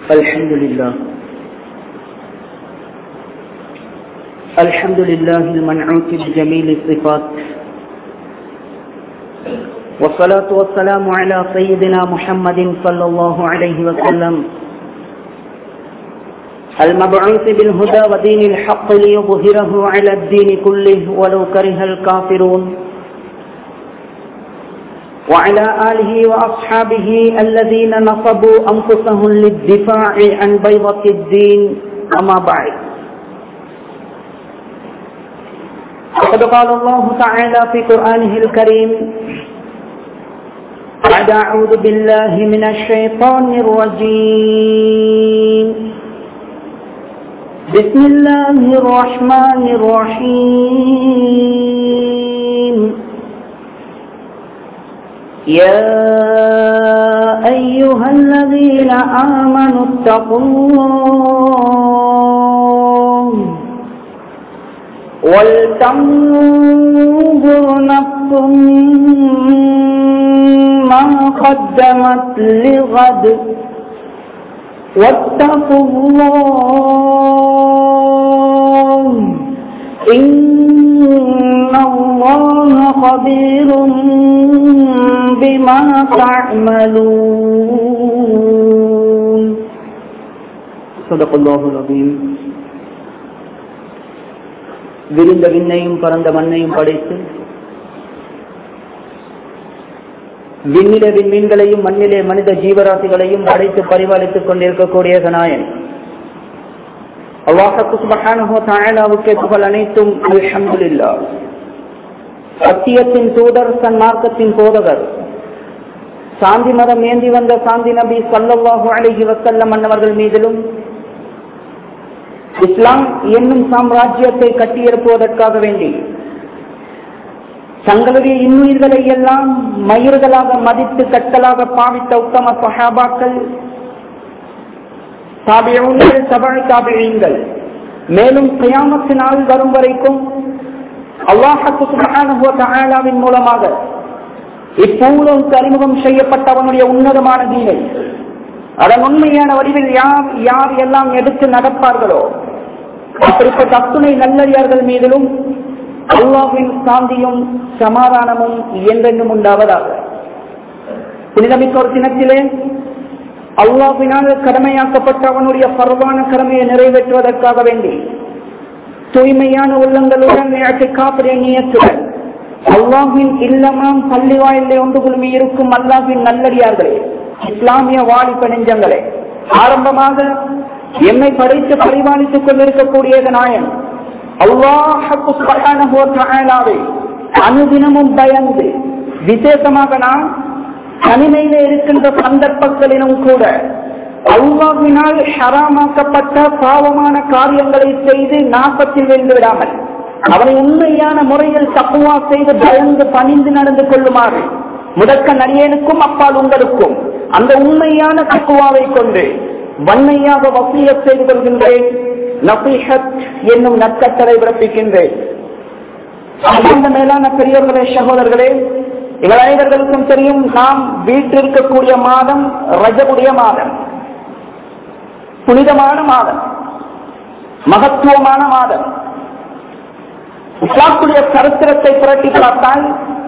الحمد لله المنعوت بجميل الصفات، والصلاة والسلام على سيدنا محمد صلى الله عليه وسلم المبعوث بالهدى ودين الحق ليظهره على الدين كله ولو كره الكافرون، وعلى آله وأصحابه الذين نصبوا أنفسهم للدفاع عن بيضة الدين. أما بعد، وقد قال الله تعالى في قرآنه الكريم: أعوذ بالله من الشيطان الرجيم، بسم الله الرحمن الرحيم. يا أيها الذين آمنوا اتقوا الله ولتنظر نفس ما قدمت لغد واتقوا الله إن الله خبير بما تعملون. صدق الله العظيم. விரிந்த விண்ணையும் பரந்த மண்ணையும் படைத்து விண்ணிலே விண்மீன்களையும் மண்ணிலே மனித ஜீவராசிகளையும் படைத்து பரிபாலித்துக் கொண்டிருக்கக்கூடிய நாயன் அல்லாஹ் சுப்ஹானஹு வ தஆலாவுக்கே புகழ் அனைத்தும். அல்ஹம்துலில்லாஹ். சத்தியத்தின் தூதர், சன்மார்க்கத்தின் போதகர், சாந்தி மதம் ஏந்தி வந்த சாந்தி நபி ஸல்லல்லாஹு அலைஹி வஸல்லம் அன்னவர்கள் மீதிலும் இஸ்லாம் என்னும் சாம்ராஜ்யத்தை கட்டியெழுப்புவதற்காக வேண்டி தங்களுடைய இன்னுயிர்களை எல்லாம் மயிர்களாக மதித்து கட்டலாக பாவித்த உத்தம சஹாபாக்கள், தாபிஊன்கள், தபஉ தாபிஈன்கள், மேலும் கியாமத் நாள் வரும் வரைக்கும் அல்லாஹ் சுப்ஹானஹு வ தஆலாவின் மூலமாக இப்பூலோக அறிமுகம் செய்யப்பட்டவனுடைய உன்னதமான தீனை அதன் உண்மையான வடிவில் யார் எல்லாம் எடுத்து நடப்பார்களோ அப்படிப்பட்ட அத்துணை நல்லடியார்கள் மீதிலும் அல்லாஹ்வின் சாந்தியும் சமாதானமும் என்றென்றும் உண்டாவதாக. புனிதமிக்க ஒரு தினத்திலே அல்லாஹ்வினால் கடமையாக்கப்பட்ட அவனுடைய பரவான கடமையை நிறைவேற்றுவதற்காக வேண்டி தூய்மையான உள்ளங்களுடன் நியத்துடன் அல்லாஹ்வின் இல்லமாம் பள்ளி வாயிலே ஒன்று குழுமி இருக்கும் அல்லாஹ்வின் நல்லடியார்களே, இஸ்லாமிய வாலிப நெஞ்சங்களே, ஆரம்பமாக எம்மை படைத்து பரிபாலித்துக் கொண்டிருக்கக்கூடிய நாயன் அல்லாஹ் சுப்ஹானஹு வ தஆலாவை அனுதினமும் பயந்து, விசேஷமாக நாம் தனிமையிலே இருக்கின்ற சந்தர்ப்பங்களிலும் கூட அல்லாஹ்வினால் ஹராமாக்கப்பட்ட பாவமான காரியங்களை செய்து நாசத்தில் விழுந்து விடாமல் அவனை உண்மையான முறையில் தக்வா செய்து பயந்து பணிந்து நடந்து கொள்ளுமாறு முதற்க நடிகனுக்கும் அப்பால் உங்களுக்கும் அந்த உண்மையான தக்வாவை கொண்டு வன்மையாக வசியத் செய்து கொள்கின்றேன். நசீஹத் என்னும் நற்கட்டளை பிறப்பிக்கின்றேன். அந்த மேலான பெரியவர்களே, சகோதரர்களே, இவர் அனைவர்களுக்கும் தெரியும், நாம் வீட்டிற்கக்கூடிய மாதம் ரஜபுடைய மாதம், புனிதமான மாதம், மகத்துவமான மாதம். இஸ்லாத்துடைய சரித்திரத்தை புரட்டி பார்த்தால்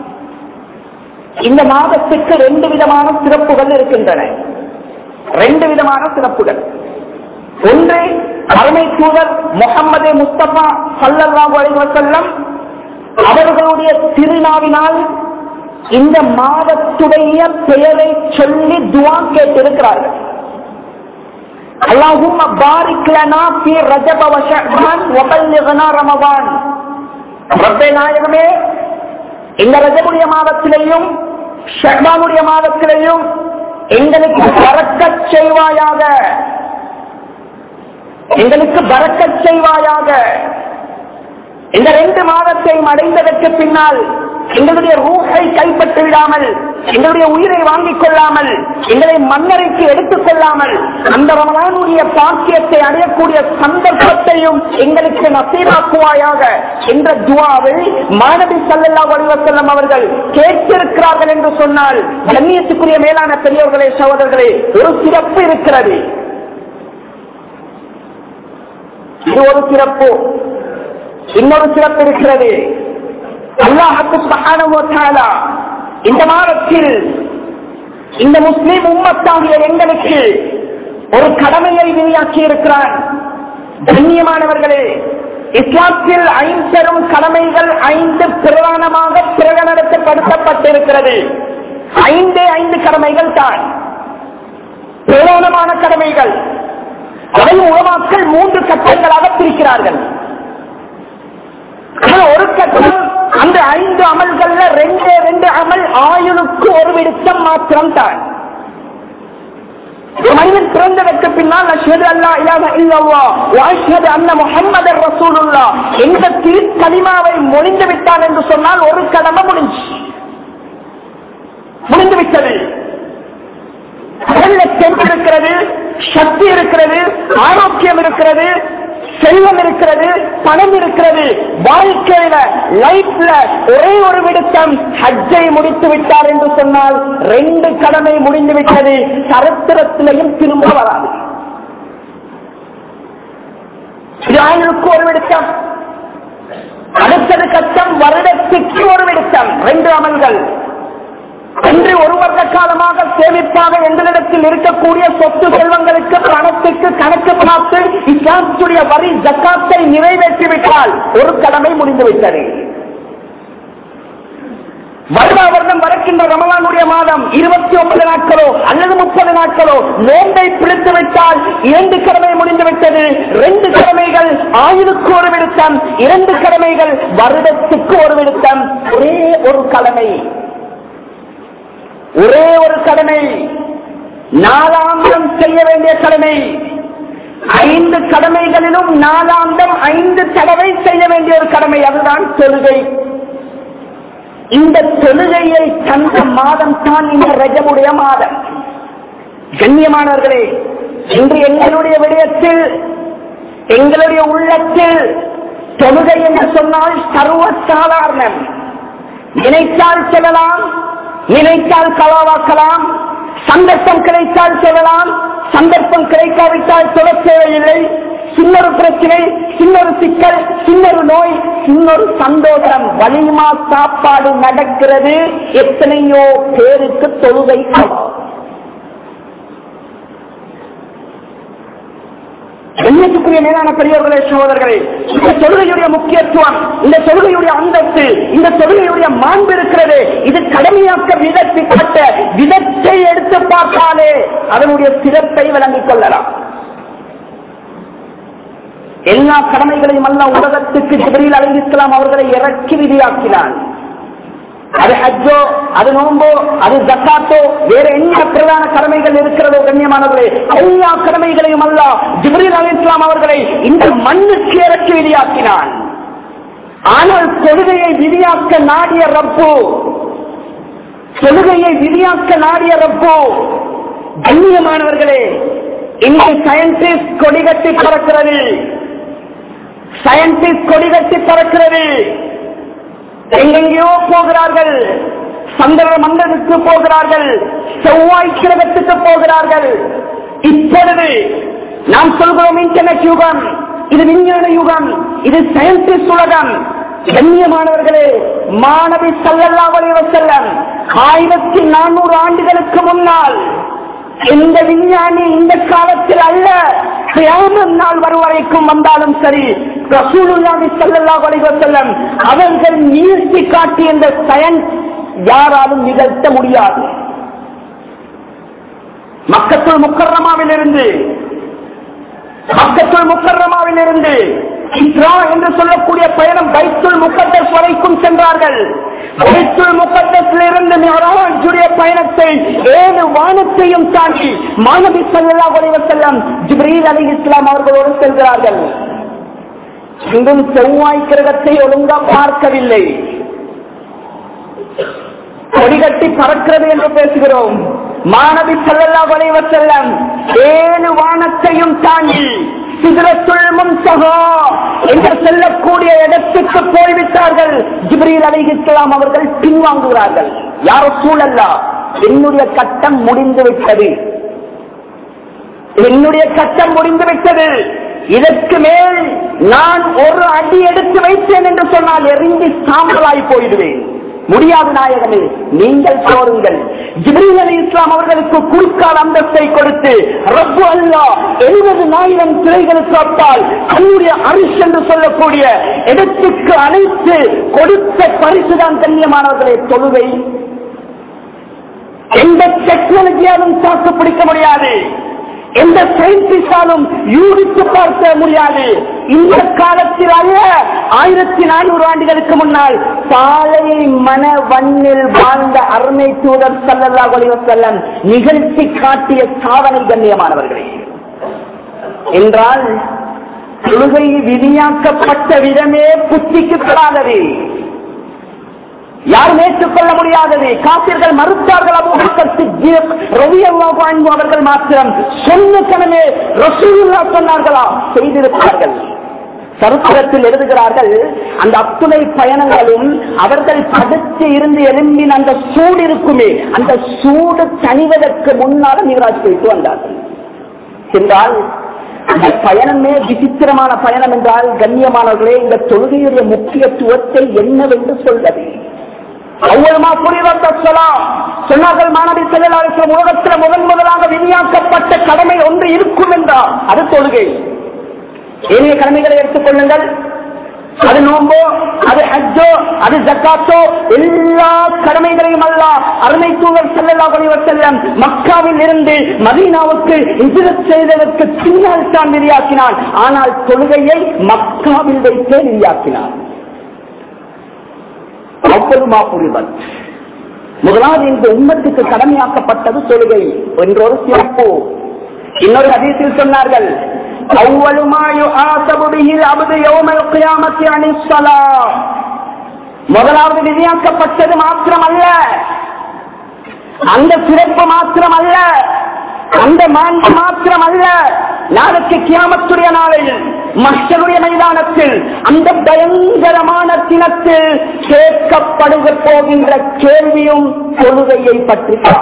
இந்த மாதத்துக்கு 2 விதமான சிறப்புகள் இருக்கின்றன. 2 விதமான சிறப்புகள். ஒன்று, அருமை தூதர் முஹம்மது முஸ்தபா ஸல்லல்லாஹு அலைஹி வஸல்லம் அவர்களுடைய திருநாவினால் இந்த மாதத்துடைய பெயரை சொல்லி துஆ கேட்டிருக்கிறார்கள். அல்லாஹும்ம பாரிக் லனா ஃபீ ரஜப வ ஷஅபான் வ பல்லிக்னா ரமதான். ரப்பே நாயகமே, இந்த ரஜபுடைய மாதத்திலேயும் ஷஅபானுடைய மாதத்திலேயும் எங்களுக்கு பரக்கத் செய்வாயாக, எங்களுக்கு பரக்கத் செய்வாயாக. இந்த 2 மாதத்தையும் அடைந்ததற்கு பின்னால் எங்களுடைய ரூஹை கைப்பற்றி விடாமல், எங்களுடைய உயிரை வாங்கிக் கொள்ளாமல், எங்களை மன்னரைக்கு எடுத்துக் கொள்ளாமல் அந்த ரமலானுடைய பாக்கியத்தை அடையக்கூடிய சந்தர்ப்பத்தையும் எங்களுக்கு நசீபாக்குவாயாக என்ற துஆவை மாநபி ஸல்லல்லாஹு அலைஹி வஸல்லம் அவர்கள் கேட்டிருக்கிறார்கள் என்று சொன்னால், கண்ணியத்துக்குரிய மேலான பெரியவர்களே, சகோதரர்களே, ஒரு சிறப்பு இருக்கிறது. இது ஒரு சிறப்பு. இன்னொரு சிறப்பு இருக்கிறது. அல்லாஹ் சுப்ஹானஹு வ தஆலா இந்த மாதத்தில் இந்த முஸ்லிம் உம்மத்தாகிய எங்களுக்கு ஒரு கடமையை விதியாக்கி இருக்கிறான். கண்ணியமானவர்களே, இஸ்லாத்தில் 5 பெரும் கடமைகள் 5 பிரதானமாக பிரகடனப்படுத்தப்பட்டிருக்கிறது. 5 கடமைகள் தான் பிரதானமான கடமைகள். அதை உலமாக்கள் 3 கட்டங்களாக பிரிக்கிறார்கள். ஒரு கட்டம் அந்த 5 அமல்கள்ல 2 அமல் ஆயுளுக்கு ஒரு விடுத்தம் மாத்திரம் தான். மனிதன் பிறந்ததற்கு பின்னால் அஷ்ஹது அல்லா இலாஹா இல்லல்லாஹ் வ அஷ்ஹது அன்ன முஹம்மதர் ரசூலுல்லாஹ் என்ற கலிமாவை மொழிந்து விட்டான் என்று சொன்னால் ஒரு கடமை முடிந்து விட்டது. இருக்கிறது, சக்தி இருக்கிறது, ஆரோக்கியம் இருக்கிறது, செல்வம் இருக்கிறது, பணம் இருக்கிறது. வாழ்க்கையில லைஃப்ல ஒரே ஒரு விடுத்தம் ஹஜ்ஜை முடித்து விட்டார் என்று சொன்னால் 2 கடமை முடிந்து விட்டது. சரித்திரத்திலையும் திரும்ப வராது. ஆயுளுக்கு ஒரு விடுத்தம். அடுத்தது கட்டம் வருடத்துக்கு ஒரு விடுத்தம். 2 அமல்கள். அன்று ஒரு வருட காலமாக சேமிப்பாக எங்களிடத்தில் இருக்கக்கூடிய சொத்து செல்வங்களுக்கு பணத்துக்கு கணக்கு பார்த்து இஸ்லாமுடைய வரி ஜக்காத்தை நிறைவேற்றிவிட்டால் ஒரு கடமை முடிந்துவிட்டது. வருடா வருடம் வரக்கின்ற ரமலானுடைய மாதம் 29 நாட்களோ அல்லது 30 நாட்களோ நோன்பை பிடித்து விட்டால் 2 கடமை முடிந்துவிட்டது. 2 கடமைகள் ஆயுளுக்கு ஒரு விடுத்தம், 2 கடமைகள் வருடத்துக்கு ஒரு விடுத்தம். ஒரே ஒரு கடமை, ஒரே ஒரு கடமை, நாலாந்தம் செய்ய வேண்டிய கடமை. 5 கடமைகளிலும் நாலாந்தம் 5 தடவை செய்ய வேண்டிய ஒரு கடமை, அதுதான் தொழுகை. இந்த தொழுகையை தந்த மாதம் தான் இந்த ரஜபுடைய மாதம். கண்ணியமானவர்களே, இன்று எங்களுடைய விடயத்தில், எங்களுடைய உள்ளத்தில் தொழுகை என்று சொன்னால் சர்வ சாதாரணம். நினைத்தால் சொல்லலாம், நினைத்தால் கலாவாக்கலாம், சந்தர்ப்பம் கிடைத்தால் சொல்லலாம், சந்தர்ப்பம் கிடைக்காவிட்டால் சொல்ல தேவையில்லை. சின்னொரு பிரச்சனை, சின்னொரு சிக்கல், சின்னொரு நோய், சின்னொரு சந்தோஷம், வலிமா சாப்பாடு நடக்கிறது. எத்தனையோ பேருக்கு தொழுகை எண்ணத்துக்குரிய மேலான பெரியவர்களே, சகோதரர்களே, இந்த தொழுகையுடைய முக்கியத்துவம், இந்த தொழுகையுடைய அந்தஸ்து, இந்த தொழுகையுடைய மாண்பு இருக்கிறது. இது கடமையாக்க விதத்தை காட்ட விதத்தை எடுத்து பார்த்தாலே அதனுடைய சிறப்பை விளங்கிக் கொள்ளலாம். எல்லா கடமைகளையும் அல்ல உலகத்துக்கு ஜிப்ரீல் அலைஹிஸ்ஸலாம் அவர்களை இறக்கி விதியாக்கினான். அது ஹஜ்ஜோ, அது நோம்போ, அது ஜக்காத்தோ, வேற என்ன பிரதான கடமைகள் இருக்கிறதோ கண்ணியமானவர்களே, எல்லா கடமைகளையும் அல்ல ஜிப்ரீல் அலைஹிஸ்ஸலாம் அவர்களை இந்த மண்ணுக்கு இறக்கி விதியாக்கினான். ஆனால் தொழுகையை விதியாக்க நாடிய ரப்பு, தொழுகையை விதியாக்க நாடிய ரப்பு, கண்ணியமானவர்களே, இன்று சயின்டிஸ்ட் கொடிகட்டி பறக்கிறது, சயின்டிஸ்ட் கொடிகட்டி பறக்கிறது. எங்கெங்கேயோ போகிறார்கள், சந்திர மண்டலத்துக்கு போகிறார்கள், செவ்வாய் கிரகத்துக்கு போகிறார்கள். இப்பொழுது நாம் சொல்கிறோம் இன்டர்நெட் யுகம், இது விஞ்ஞான யுகம், இது சயின்டிஸ்ட் உலகம். கண்ணியமானவர்களே, மாணவி ஸல்லல்லாஹு அலைஹி வஸல்லம் 1400 ஆண்டுகளுக்கு முன்னால் இந்த விஞ்ஞானி இந்த காலத்தில் அல்ல, கியாமத் நாள் வரைக்கும் வந்தாலும் சரி, ரசூலுல்லாஹி ஸல்லல்லாஹு அலைஹி வஸல்லம் அவர்கள் நிறுத்தி காட்டிய இந்த சயின்ஸ் யாராலும் நிகழ்த்த முடியாது. மக்கத்துல் முக்கர்ரமாவிலிருந்து இஸ்ரா என்று சொல்லக்கூடிய பயணம் பைத்துல் முகத்தஸ் வரைக்கும் சென்றார்கள். பைத்துல் முகத்தஸிலிருந்து மிஅராஜுடைய பயணத்தை 7 வானத்தையும் தாண்டி மாநபி ஸல்லல்லாஹு அலைஹி வஸல்லம் ஜிப்ரீல் அலைஹிஸ்ஸலாம் அவர்களோடு செல்கிறார்கள். இங்கும் செவ்வாய் கிரகத்தை ஒழுங்கா பார்க்கவில்லை, கொடிகட்டி பறக்கிறது என்று பேசுகிறோம். மாநபி ஸல்லல்லாஹு அலைஹி வஸல்லம் 7 வானத்தையும் தாண்டி சிதறத்துல் முன்தஹா என்று சொல்லக்கூடிய இடத்துக்கு போய்விட்டார்கள். ஜிப்ரீல் அலைஹிஸ்ஸலாம் அவர்கள் பின்வாங்குகிறார்கள். யா ரசூலல்லாஹ், என்னுடைய கட்டம் முடிந்து விட்டது, என்னுடைய கட்டம் முடிந்து விட்டது, இதற்கு மேல் நான் ஒரு அடி எடுத்து வைத்தேன் என்று சொன்னால் எரிந்து சாம்பலாய் போயிடுவேன். முடியாது நாயகமே, நீங்கள் போருங்கள். ஜிப்ரீல் அலைஹிஸ்ஸலாம் அவர்களுக்கு குறுக்கால் அந்தஸ்தை கொடுத்து ரப்பு அல்லாஹ் 70,000 சிலைகளுக்கு அப்பால் தன்னுடைய அரிஷ் என்று சொல்லக்கூடிய இடத்துக்கு அழைத்து கொடுத்த பரிசுதான் கண்ணியமானவர்களே தொழுகை. எந்த டெக்னாலஜியாலும் தாக்கு பிடிக்க முடியாது, எந்த சயின்டிஸ்டாலும் யூகித்து பார்க்க முடியாது. இந்த காலத்தில் அல்ல, 1400 ஆண்டுகளுக்கு முன்னால் பாலை மன வண்ணில் வாழ்ந்த அருமை தூதர் ஸல்லல்லாஹு அலைஹி வஸல்லம் நிகழ்த்தி காட்டிய சாதனை கண்ணியமானவர்களே. என்றால் தொழுகை விதியாக்கப்பட்ட விதமே புத்திக்கு பெறாதது, யாரும் ஏற்றுக்கொள்ள முடியாதது. காபிர்கள் மறுத்தார்கள். அபூபக்கர் சித்தீக் ரலியல்லாஹு அன்ஹு அவர்கள் மாத்திரம் சொன்ன கணமே ரசூலுல்லாஹ் சொன்னார்களா, செய்திருப்பார்கள். சரித்திரத்தில் எழுதுகிறார்கள், அந்த அத்துணை பயணங்களும் அவர்கள் படுத்து இருந்து எழும்பின் அந்த சூடு இருக்குமே, அந்த சூடு தணிவதற்கு முன்னால் மிஹ்ராஜ் போயிட்டு வந்தார்கள். என்றால் அந்த பயணமே விசித்திரமான பயணம். என்றால் கண்ணியமானவர்களே, இந்த தொழுகையுடைய முக்கியத்துவத்தை என்னவென்று சொல்வது? அவ்வளமா புரிவத்தலாம் சொன்னார்கள். மாணவி செல்லலாக உலகத்தில் முதலாக விதியாக்கப்பட்ட கடமை ஒன்று இருக்கும் என்றால் அது தொழுகை. ஏனைய கடமைகளை எடுத்துக் கொள்ளுங்கள், அது நோம்போ, அது ஹஜ்ஜோ, அது ஜக்காத்தோ, எல்லா கடமைகளையும் அல்லாஹ் அருமை தூதர் ஸல்லல்லாஹு அலைஹி வஸல்லம் மக்காவில் இருந்து மதீனாவுக்கு ஹிஜ்ரத் செய்ததற்கு பின்னால் தான் விதியாக்கினான். ஆனால் தொழுகையை மக்காவில் வைத்தே விதியாக்கினான். அவ்வளவுமா புரிதல். முதலாவது இந்த உம்மத்துக்கு கடமையாக்கப்பட்டது தொழுகை என்றொரு சிறப்பு. இன்னொரு ஹதீஸில் சொன்னார்கள், அவ்வளவுமா யுஆஸபு பிஹில் அப்து யௌமல் கியாமத்தி அனிஸ் ஸலாத். முதலாவது விதியாக்கப்பட்டது மாத்திரமல்ல, அந்த சிறப்பு மாத்திரமல்ல, அந்த மாண்பு மாத்திரமல்ல, நாளைக்கு கியாமத்துடைய நாளில் மஹ்ஷருடைய மைதானத்தில் அந்த பயங்கரமான தினத்தில் கேட்கப்படுக போகின்ற கேள்வியும் தொழுகையை பற்றித்தான்.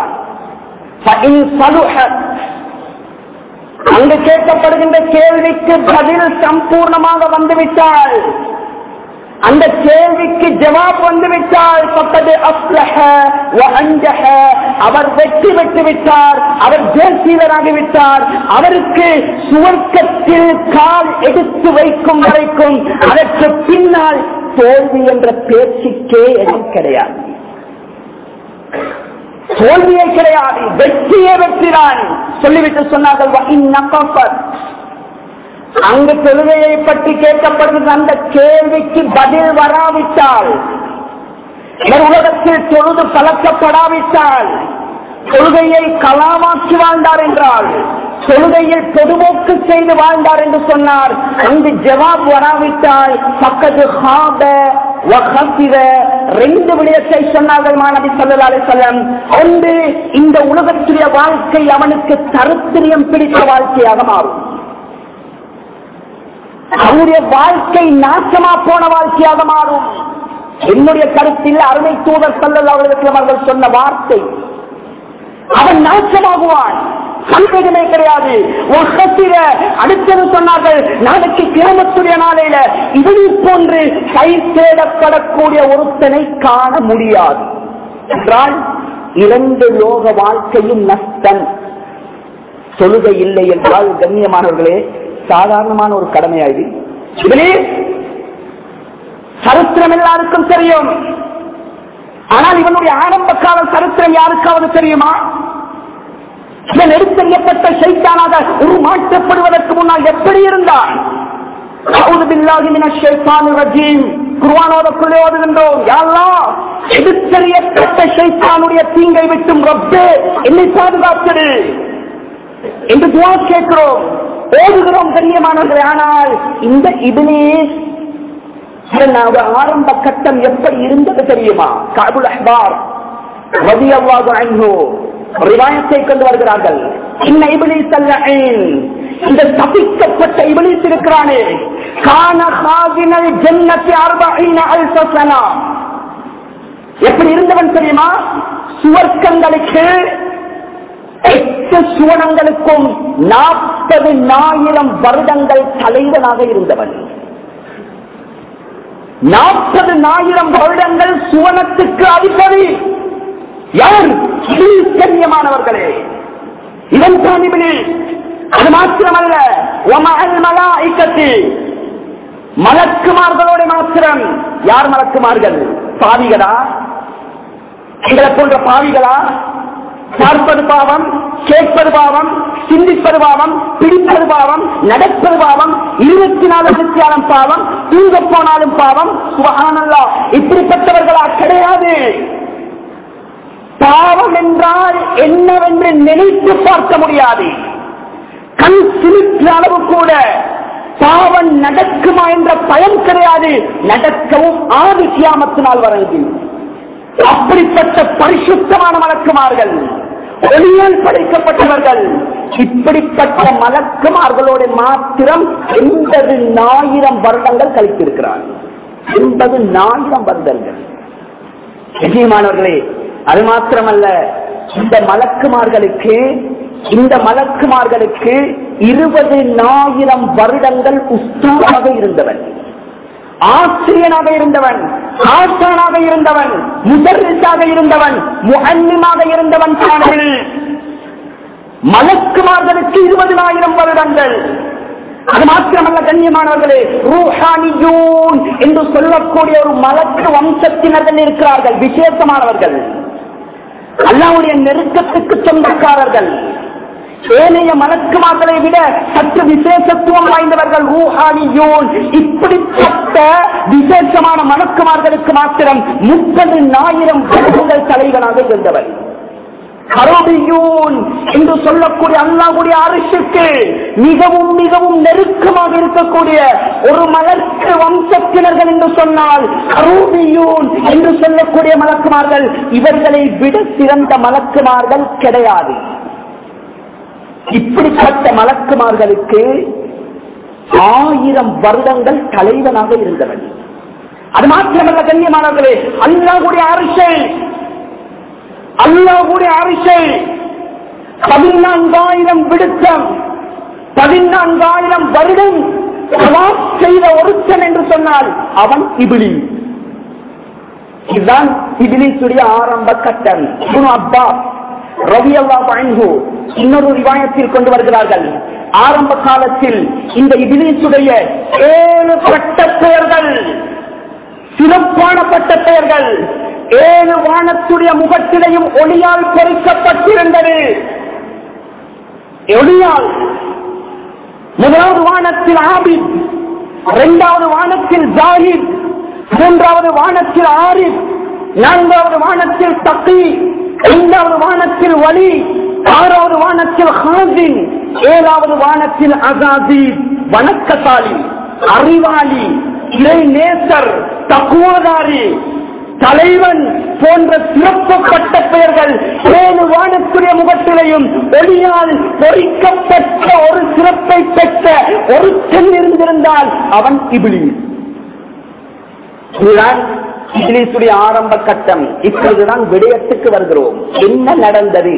அங்கு கேட்கப்படுகின்ற கேள்விக்கு பதில் சம்பூர்ணமாக வந்துவிட்டால், அந்த கேள்விக்கு ஜவாப் வந்துவிட்டால் அவர் வெற்றி பெற்று விட்டார், அவர் தேசியராகிவிட்டார். அவருக்கு சுவர்க்கத்தில் கால் எடுத்து வைக்கும் வரைக்கும் அதற்கு பின்னால் தோல்வி என்ற பேச்சுக்கே இடம் கிடையாது. தோல்வியே கிடையாது, வெற்றியே வெற்றிதான் சொல்லிவிட்டு சொன்னார்கள். அங்கு தொழுகையை பற்றி கேட்கப்படுகிற அந்த கேள்விக்கு பதில் வராவிட்டால், உலகத்தில் தொழுது பழக்கப்படாவிட்டால், தொழுகையை கலாமாக்கி வாழ்ந்தார் என்றால், தொழுகையில் பொதுமோக்கு செய்து வாழ்ந்தார் என்று சொன்னார். அங்கு ஜவாப் வராவிட்டால் பக்கத்து ரெண்டு விடயத்தை சொன்னார்கள் மாணவி ஸல்லல்லாஹு அலைஹி வஸல்லம். ஒன்று, இந்த உலகத்துடைய வாழ்க்கை அவனுக்கு தரித்திரியம் பிடித்த வாழ்க்கையாக மாறும், அவருடைய வாழ்க்கை நாசமா போன வாழ்க்கையாக மாறும். என்னுடைய கருத்தில் அருமை தூதர் ஸல்லல்லாஹு அலைஹி வஸல்லம் அவர்கள் சொன்ன வார்த்தை, அவன் நாசமாகுவான், சந்தேகமே கிடையாது. அடுத்தது சொன்னார்கள், நாளைக்கு கியாமத்துடைய நாளையில இவனை போன்று கை தேடப்படக்கூடிய ஒருத்தனை காண முடியாது என்றால் 2 லோக வாழ்க்கையும் நஷ்டம். தொழுகை இல்லை என்றால் கண்ணியமானவர்களே சாதாரணமான ஒரு கடமையாகி சரித்திரம் எல்லாருக்கும் தெரியும். ஆனால் இவனுடைய ஆரம்ப கால சரித்திரம் யாருக்காவது தெரியுமா? இவன் எடுத்தறியப்பட்ட ஷைத்தானாக உருமாற்றப்படுவதற்கு முன்னால் எப்படி இருந்தான்? எடுத்தறியப்பட்ட ஷைத்தானுடைய தீங்கை விட்டும் ரப்பே என்னை பாதுகாத்தது என்று துஆ கேட்கிறோம், ஓடுகிறோம் கண்ணியமானவர்களே. ஆனால் இந்த இப்லீஸ் ஆரம்ப கட்டம் எப்படி இருந்தது தெரியுமா? கஅபுல் அஹ்பார் ரலியல்லாஹு அன்ஹு ரிவாயத்தை கொண்டு வருகிறார்கள். இன்ன இப்லீஸ் அல்லஈன், இந்த சபிக்கப்பட்ட இப்லீஸ் இருக்கிறானே, கான ஹாஸினல் ஜன்னத்தி 40000 சனா. எப்படி இருந்தவன் தெரியுமா? சுவர்க்கங்களுக்கு 8 சுவனங்களுக்கும் 40,000 வருடங்கள் தலைவனாக இருந்தவன். 40,000 வருடங்கள் சுவனத்துக்கு அதிபதி. யார்? கண்ணியமானவர்களே, இதன் தானிபில் அது மாத்திரமல்ல, மலக்குமார்களோட மாத்திரம். யார் மலக்குமார்கள்? பாவிகளா? எங்களை போன்ற பாவிகளா? பார்ப்பது பாவம், கேட்பது பாவம், சிந்திப்பது பாவம், பிடிப்பது பாவம், நடப்பது பாவம், 24 மணித்தியாலம் பாவம், தூங்க போனாலும் பாவம். சுப்ஹானல்லாஹ், இப்படிப்பட்டவர்களா? கிடையாது. பாவம் என்றால் என்னவென்று நினைத்து பார்க்க முடியாது. கண் சிரிக்கிற அளவு கூட பாவம் நடக்குமா என்ற பயம் கிடையாது. நடக்கவும் ஆதி கியாமத்தினால் வரைந்து அப்படிப்பட்ட பரிசுத்தமான மலக்குமார்கள், ஒளியால் படைக்கப்பட்டவர்கள். இப்படிப்பட்ட மலக்குமார்களோடு மாத்திரம் 80,000 வருடங்கள் கழித்திருக்கிறார். 80,000 வருடங்கள். நிச்சயமானவர்களே, அது மாத்திரமல்ல, இந்த மலக்குமார்களுக்கு 20,000 வருடங்கள் உஸ்தாதாக இருந்தவன், ஆசிரியனாக இருந்தவன், ஆசானாக இருந்தவன், முதர்ரிஸாக இருந்தவன், முஅல்லிமாக இருந்தவன். மலக்குமார்களுக்கு 20,000 வருடங்கள். அது மாத்திரமல்ல கண்ணியமானவர்களே, ரூஹானியூன் என்று சொல்லக்கூடிய ஒரு மலக்கு வம்சத்தினர்கள் இருக்கிறார்கள். விசேஷமானவர்கள், அல்லாஹ்வுடைய நெருக்கத்துக்கு சொந்தக்காரர்கள், ஏனைய மலக்குமார்களை விட சற்று விசேஷத்துவம் வாய்ந்தவர்கள் ரூஹானியூன். இப்படிப்பட்ட விசேஷமான மலக்குமார்களுக்கு மாத்திரம் 30,000 வருடங்கள் தலைவனாக இருந்தவர். கரோபியூன் என்று சொல்லக்கூடிய அல்லாஹ்வுடைய அரிசிக்கு மிகவும் மிகவும் நெருக்கமாக இருக்கக்கூடிய ஒரு மலக்கு வம்சத்தினர்கள் என்று சொன்னால் கரோபியூன் என்று சொல்லக்கூடிய மலக்குமார்கள். இவர்களை விட சிறந்த மலக்குமார்கள் கிடையாது. இப்படிப்பட்ட மலக்குமார்களுக்கு 1000 வருடங்கள் தலைவனாக இருந்தவன். அது மாத்திரமல்ல கண்ணியமானவர்களே, அல்லாஹ்வுடைய அரிசை 14,000 விடுத்தம், 14,000 வருடம் செய்த ஒருத்தன் என்று சொன்னால் அவன் இப்லீஸ். இதுதான் இப்லீசுடைய ஆரம்ப கட்டம். இப்னு அப்பாஸ் ரலியல்லாஹு அன்ஹு இன்னொரு ரிவாயத்தில் கொண்டு வருகிறார்கள். ஆரம்ப காலத்தில் இந்த இப்லீசுடைய 7 பட்ட பெயர்கள், சிறப்பான பட்ட பெயர்கள், 7 வானத்துடைய முகத்திலையும் ஒளியால் பொறிக்கப்பட்டிருந்தது. ஒளியால் முதலாவது வானத்தில் ஆபித், 2வது வானத்தில் ஜாஹித், 3வது வானத்தில் ஆரிஃப், 4வது வானத்தில் தகி, 5வது வானத்தில் வலி, 6வது வானத்தில் ஹாசின், 7வது வானத்தில் அசாதீத். வணக்கசாலி, அறிவாளி, இறை நேசர், தக்குவாதாரி, தலைவன் போன்ற சிறப்பப்பட்ட பெயர்கள் 7 வானத்துடைய முகத்திலையும் ஒளியால் பொறிக்கப்பட்ட ஒரு சிறப்பை பெற்ற ஒரு பெண் இருந்திருந்தால் அவன் இப்லீஸ். இதுதான் இப்லீசுடைய ஆரம்ப கட்டம். இப்பொழுதுதான் விடயத்துக்கு வருகிறோம். என்ன நடந்தது?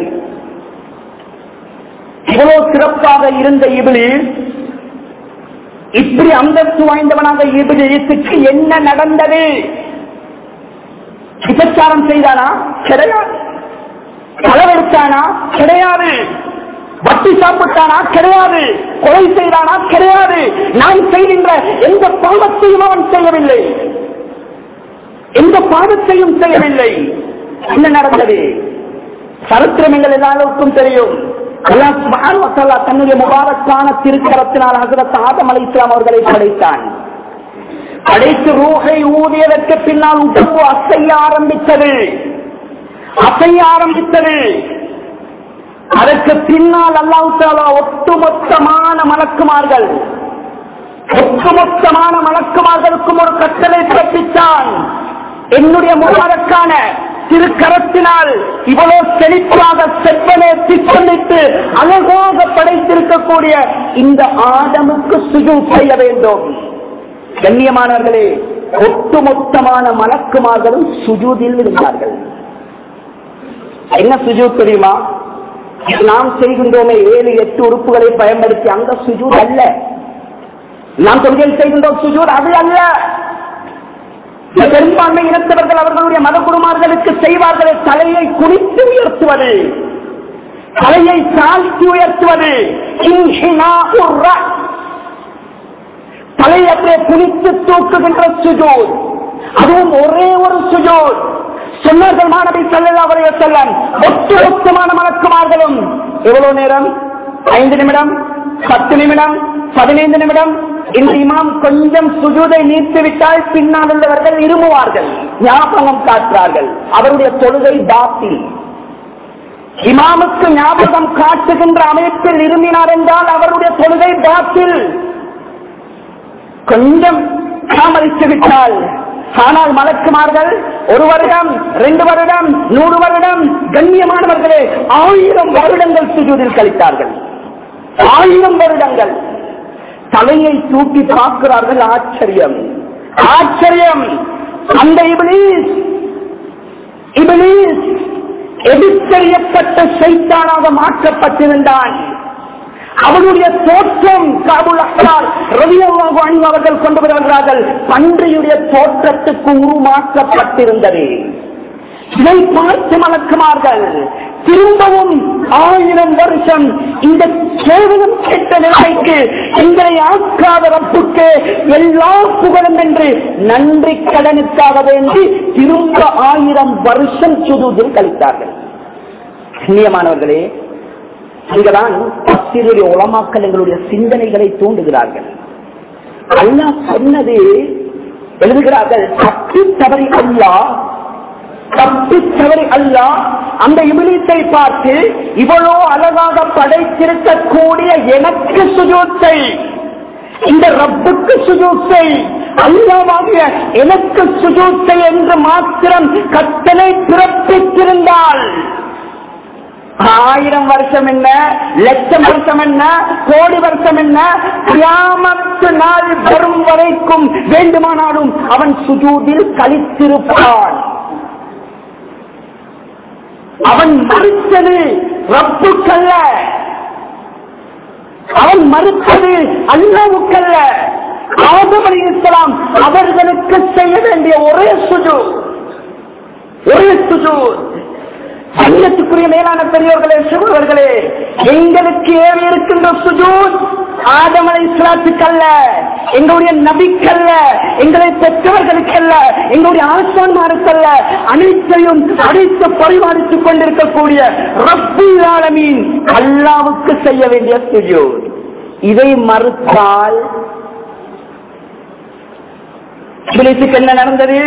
இவ்வளவு சிறப்பாக இருந்த இப்லீஸ் இப்படி அந்தஸ்து வாய்ந்தவனாக இப்லீசுக்கு என்ன நடந்தது? விபச்சாரம் செய்தானா? கிடையாது. களவெடுத்தானா? கிடையாது. வட்டி சாப்பிட்டானா? கிடையாது. கொலை செய்தானா? கிடையாது. நான் செய்கின்ற எந்த பாவத்தையும் அவன் செய்யவில்லை, எந்த பாவத்தையும் செய்யவில்லை. என்ன நடந்தது? சரித்திரம் எங்கள் எல்லாருக்கும் தெரியும். அல்லாஹ் சுப்ஹானஹு வ தஆலா தன்னுடைய முபாரக்கான திருக்கரத்தினால் ஹஜ்ரத் ஆதம் அலைஹிஸ்ஸலாம் அவர்களை படைத்தான். படைத்து ரூஹை ஊதியதற்கு பின்னால் உடம்பு அசைய ஆரம்பித்தது. அதற்கு பின்னால் அல்லாஹ் தஆலா ஒட்டுமொத்தமான மலக்குமார்களுக்கும் ஒரு கட்டளை பிறப்பித்தான். என்னுடைய முபாரக்கான திருக்கரத்தினால் இவ்வளவு செழிப்பாக செப்பனை திட்டமிட்டு அழகாக படைத்திருக்கக்கூடிய இந்த ஆதமுக்கு சுஜூத் செய்ய வேண்டும். கண்ணியமானவர்களே, ஒட்டுமொத்தமான மலக்குமார்களும் சுஜூதில் இருந்தார்கள். என்ன சுஜூத் தெரியுமா? நாம் செய்கின்றோமே 7-8 உறுப்புகளை பயன்படுத்தி அந்த சுஜூத் அல்ல. நாம் தொழுகையில் செய்கின்றோம் சுஜூத் அது அல்ல. பெரும்பான்மை இனத்தவர்கள் அவர்களுடைய மத குருமார்களுக்கு செய்வார்கள் தலையை குனித்து உயர்த்துவது, தலையை தாழ்த்தி உயர்த்துவது, தலையை அப்படியே குனித்து தூக்குகின்ற சுஜூத், அதுவும் ஒரே ஒரு சுஜூத். சொன்னார்கள் மாணவி ஸல்லல்லாஹு அலைஹி வஸல்லம் ஒட்டுமொத்தமான மலக்குமார்களும் எவ்வளவு நேரம்? 5 நிமிடம், 10 நிமிடம், 15 நிமிடம். இந்த இமாம் கொஞ்சம் சுஜூதை நீர்த்துவிட்டால் பின்னால் உள்ளவர்கள் இருமுவார்கள், ஞாபகம் காட்டுறார்கள். அவருடைய தொழுகை பாத்தில். இமாமுக்கு ஞாபகம் காட்டுகின்ற அமைப்பில் இருமினார் என்றால் அவருடைய தொழுகை பாத்தில். கொஞ்சம் தாமதித்து விட்டால். ஆனால் மலக்குமார்கள் 1 வருடம், 2 வருடம், 100 வருடம், கண்ணியமானவர்களே 1000 வருடங்கள் சுஜூதில் கழித்தார்கள். 1000 வருடங்கள் தலையை தூக்கி பார்க்கிறார்கள். ஆச்சரியம், ஆச்சரியம். அந்த இப்லீஸ் எடுத்தறியப்பட்ட சைத்தானாக மாற்றப்பட்டிருந்தான். அவனுடைய தோற்றம் காபுல் அஹ்பார் ரலியல்லாஹு அன்ஹு அவர்கள் கொண்டு வருகிறார்கள், பன்றியுடைய தோற்றத்துக்கு உருமாற்றப்பட்டிருந்தது. இதை பார்த்து மலக்குமார்கள் திரும்பவும் 1000 வருஷம் இந்த கேவலம் கேட்ட நிலைக்கு எங்களை ஆக்காத ரப்புக்கு எல்லா புகழும் என்று நன்றி கடனுக்காக வேண்டி திரும்ப 1000 வருஷம் சுஜூதில் கழித்தார்கள். கண்ணியமானவர்களே, இங்கதான் தஃசீருடைய உலமாக்கள் எங்களுடைய சிந்தனைகளை தூண்டுகிறார்கள். அல்லாஹ் சொன்னது எழுதுகிறார்கள், தப்பி தவறி அல்லாஹ் அந்த இப்லீஸை பார்த்து இவ்வளோ அழகாக படைத்திருக்கக்கூடிய எனக்கு சுஜூத்தை, இந்த ரப்புக்கு சுஜூத்தை, அல்லாஹ்வாகிய எனக்கு சுஜூத்தை என்று மாத்திரம் கட்டளை பிறப்பித்திருந்தால் 1000 வருஷம் என்ன, லட்சம் வருஷம் என்ன, கோடி வருஷம் என்ன, கியாமத்து நாள் வரும் வரைக்கும் வேண்டுமானாலும் அவன் சுஜூதில் கழித்திருப்பான். அவன் மறுத்தது ரப்புக்கல்ல, அவன் மறுத்தது அல்லாஹ்வுக்கல்ல. ஆதம் அலைஹிஸ்ஸலாம் அவர்களுக்கு செய்ய வேண்டிய ஒரே சுஜூத். அன்னத்துக்குரிய மேலான பெரியோர்களே, சிறுவர்களே, எங்களுக்கு ஏறி இருக்கின்ற சுஜூத் ஆதம் அலைஹிஸ்ஸலாத்துக்கல்ல, எங்களுடைய நபிக்கல்ல, எங்களை பெற்றவர்களுக்கல்ல, எங்களுடைய ஆசான்மாருக்கல்ல, அனைத்தையும் அனைத்து பரிமாறித்துக் கொண்டிருக்கக்கூடிய ரப்புல் ஆலமீன் அல்லாஹ்வுக்கு செய்ய வேண்டிய சுஜூத். இதை மறுத்தால் இப்லீஸுக்கு என்ன நடந்தது?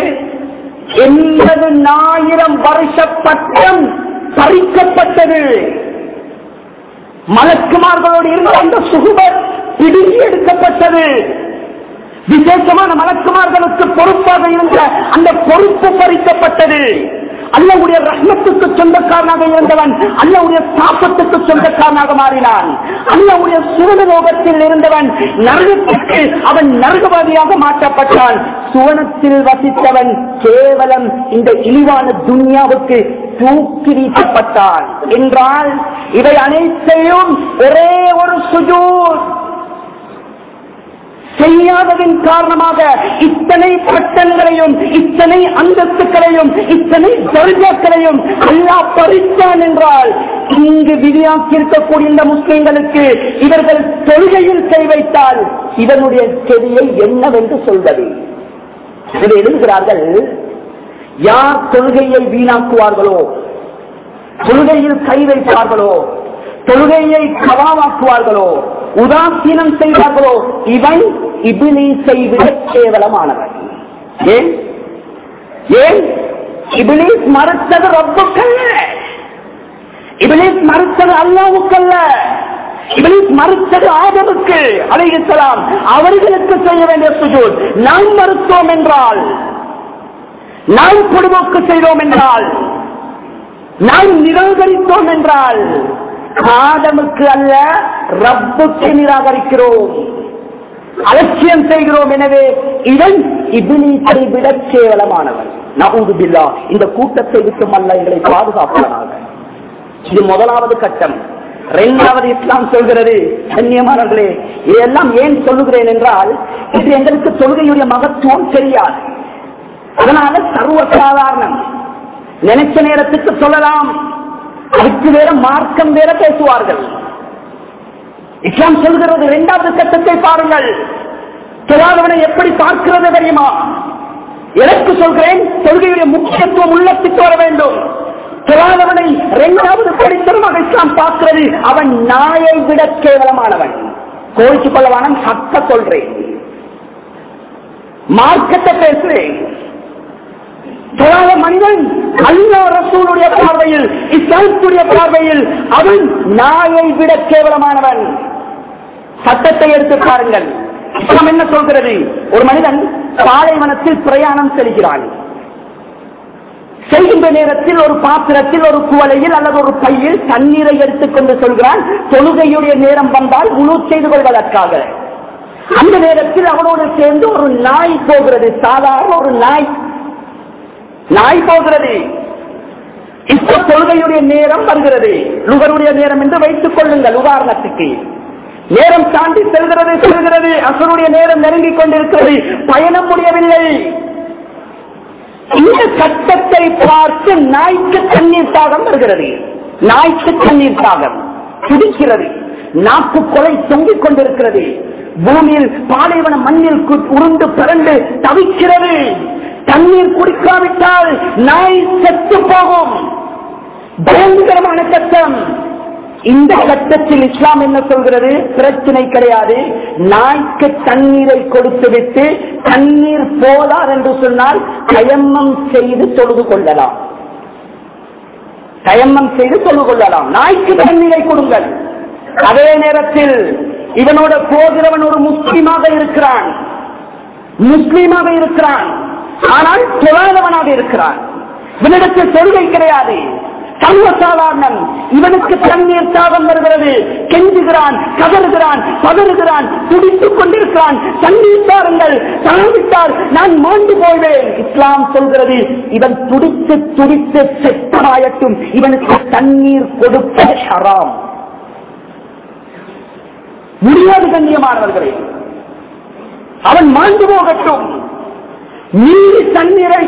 80,000 வருஷ பட்டம் பறிக்கப்பட்டது. மலக்குமார்களோடு இருந்த அந்த சுகுபத் பிடுங்கி எடுக்கப்பட்டது. விசேஷமான மலக்குமார்களுக்கு பொறுப்பாக இருந்த அந்த பொறுப்பு பறிக்கப்பட்டது. அல்லாஹ்வுடைய ரஹ்மத்துக்கு சொந்தக்காரனாக இருந்தவன் அல்லாஹ்வுடைய சாபத்துக்கு சொந்தக்காரனாக மாறினான். அல்லாஹ்வுடைய சுவனலோகத்தில் இருந்தவன் நரகத்துக்கு அவன் நரகவாதியாக மாற்றப்பட்டான். சுவனத்தில் வசித்தவன் கேவலம் இந்த இழிவான துன்யாவுக்கு தூக்கி வீசப்பட்டான். என்றால் இவை அனைத்தையும் ஒரே ஒரு சுஜூத் செய்யாததின் காரணமாக இத்தனை பட்டங்களையும், இத்தனை அந்தஸ்துகளையும், இத்தனை தர்ஜாக்களையும் அல்லாஹ் பறித்தான் என்றால் இங்கு விதியாக்கியிருக்கக்கூடிய இந்த முஸ்லிம்களுக்கு இவர்கள் தொழுகையில் கை வைத்தால் இதனுடைய கெதியை என்னவென்று சொல்வது? இதை எழுதுகிறார்கள், யார் தொழுகையை வீணாக்குவார்களோ, தொழுகையில் கை வைப்பார்களோ, தொழுகையை கவாவாக்குவார்களோ, உதாசீனம் செய்வார்களோ, இவன் இப்லீஸை விட கேவலமானவன். ஏன்? இப்லீஸ் மறுத்தது ரப்புக்கல்ல, இப்லீஸ் மறுத்தது அல்லாஹ்வுக்கல்ல, இப்லீஸ் மறுத்தது ஆதமுக்கு அலைஹிஸ்ஸலாம் அவர்களுக்கு செய்ய வேண்டிய சுஜூத். நாம் மறுத்தோம் என்றால், நாம் பொதுவோக்கு செய்தோம் என்றால், நாம் நிராகரித்தோம் என்றால் ஆதமுக்கு அல்ல ரப்புக்கு நிராகரிக்கிறோம், அலட்சியம் செய்கிறோம். எனவே இவன் இப்லீஸை விட கேவலமானவன். நஊது பில்லாஹ். இந்த கூட்டத்தை விட்டு அல்ல எங்களை பாதுகாப்பானாக. இது முதலாவது கட்டம். இரண்டாவது இஸ்லாம் சொல்கிறது, கண்ணியமானவர்களே, இதெல்லாம் ஏன் சொல்லுகிறேன் என்றால், இது எங்களுக்கு தொழுகையுடைய மகத்துவம் தெரியாது. அதனால சர்வசாதாரணம் நினைச்ச நேரத்துக்கு சொல்லலாம், அதுக்கு வேற மார்க்கம் வேற பேசுவார்கள். இஸ்லாம் சொல்கிறது இரண்டாவது கட்டத்தை பாருங்கள். தொழாதவனை எப்படி பார்க்கிறது தெரியுமா? எனக்கு சொல்கிறேன், தொழுகையுடைய முக்கியத்துவம் உள்ளத்துக்கு வர வேண்டும். தொழாதவனை இரண்டாவது படித்தரமாக இஸ்லாம் பார்க்கிறது, அவன் நாயை விட கேவலமானவன். கோரிச்சு கொள்ளவான சத்த சொல்றேன், மார்க்கத்தை பேசுறேன். தொழாத மனிதன் அல்லாஹ் ரசூலுடைய பார்வையில், இஸ்லாமுடைய பார்வையில் அவன் நாயை விட கேவலமானவன். சட்டத்தை எடுத்து பாருங்கள். இஸ்லாம் என்ன சொல்கிறது? ஒரு மனிதன் பாலைவனத்தில் பிரயாணம் செல்கிறான். செல்கின்ற நேரத்தில் ஒரு பாத்திரத்தில், ஒரு குவளையில் அல்லது ஒரு பையில் தண்ணீரை எடுத்துக்கொண்டு சொல்கிறான், தொழுகையுடைய நேரம் வந்தால் உழு செய்து கொள்வதற்காக. அந்த நேரத்தில் அவனோடு சேர்ந்து ஒரு நாய் போகிறது. சாதாரண ஒரு நாய் போகிறது. இப்ப தொழுகையுடைய நேரம் வருகிறது, லுகருடைய நேரம் என்று வைத்துக் கொள்ளுங்கள். உதாரணத்துக்கு நேரம் தாண்டி செல்கிறது, அசருடைய நேரம் நெருங்கிக் கொண்டிருக்கிறது, பயணம் முடியவில்லை. இந்த சட்டத்தை பார்த்து நாய்க்கு தண்ணீர் தாகம் வருகிறது. நாய்க்கு தண்ணீர் தாகம் துடிக்கிறது, நாக்கு கொலை தொங்கிக் கொண்டிருக்கிறது, பூமியில் பாலைவன மண்ணில் உருண்டு பிறண்டு தவிக்கிறது. தண்ணீர் குடிக்காவிட்டால் நாய் செத்து போகும். பயங்கரமான கட்டம். இந்த கட்டத்தில் இஸ்லாம் என்ன சொல்கிறது? பிரச்சனை கிடையாது, நாய்க்கு தண்ணீரை கொடுத்து விட்டு தண்ணீர் போதார் என்று சொன்னால் தயம்மம் செய்து தொழுது கொள்ளலாம். நாய்க்கு தண்ணீரை கொடுங்கள். அதே நேரத்தில் இவனோட போகிறவன் ஒரு முஸ்லீமாக இருக்கிறான், ஆனால் தொழாதவனாக இருக்கிறான். இவனிடத்தில் தொழுகை கிடையாது, சர்வசாதாரணம். இவனுக்கு தண்ணீர் தாகம் வருகிறது, கெஞ்சுகிறான், கதறுகிறான், பதறுகிறான், துடித்துக் கொண்டிருக்கிறான். தண்ணீர் தாருங்கள், தரவிட்டால் நான் மாண்டு போவேன். இஸ்லாம் சொல்கிறது, இவன் துடித்து துடித்து செத்தாயட்டும், இவனுக்கு தண்ணீர் கொடுப்ப ஹராம். முடியாது கண்ணியமானவர்களே, அவன் மாண்டு போகட்டும். மீறி தண்ணீரை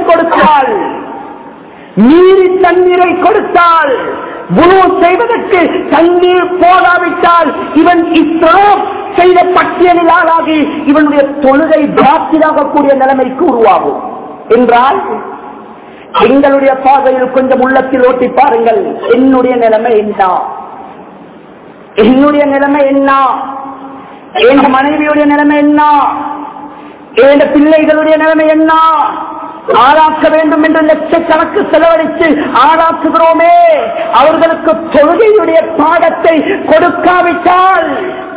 கொடுத்தால் குரு செய்வதற்கு தண்ணீர் போதாவிட்டால் இவன் இஸ்லாம் செய்த பட்டியலில் ஆளாகி இவனுடைய தொழுகை பாத்திலாகக்கூடிய நிலைமைக்கு உருவாகும். என்றால் எங்களுடைய பாதையில் கொஞ்சம் உள்ளத்தில் ஓட்டி பாருங்கள். என்னுடைய நிலைமை என்ன? என் மனைவியுடைய நிலைமை என்ன? என் பிள்ளைகளுடைய நிலைமை என்ன? ஆளாக்க வேண்டும் என்று லட்சக்கணக்கு செலவழித்து ஆளாக்குகிறோமே, அவர்களுக்கு தொழுகையுடைய பாடத்தை கொடுக்காவிட்டால்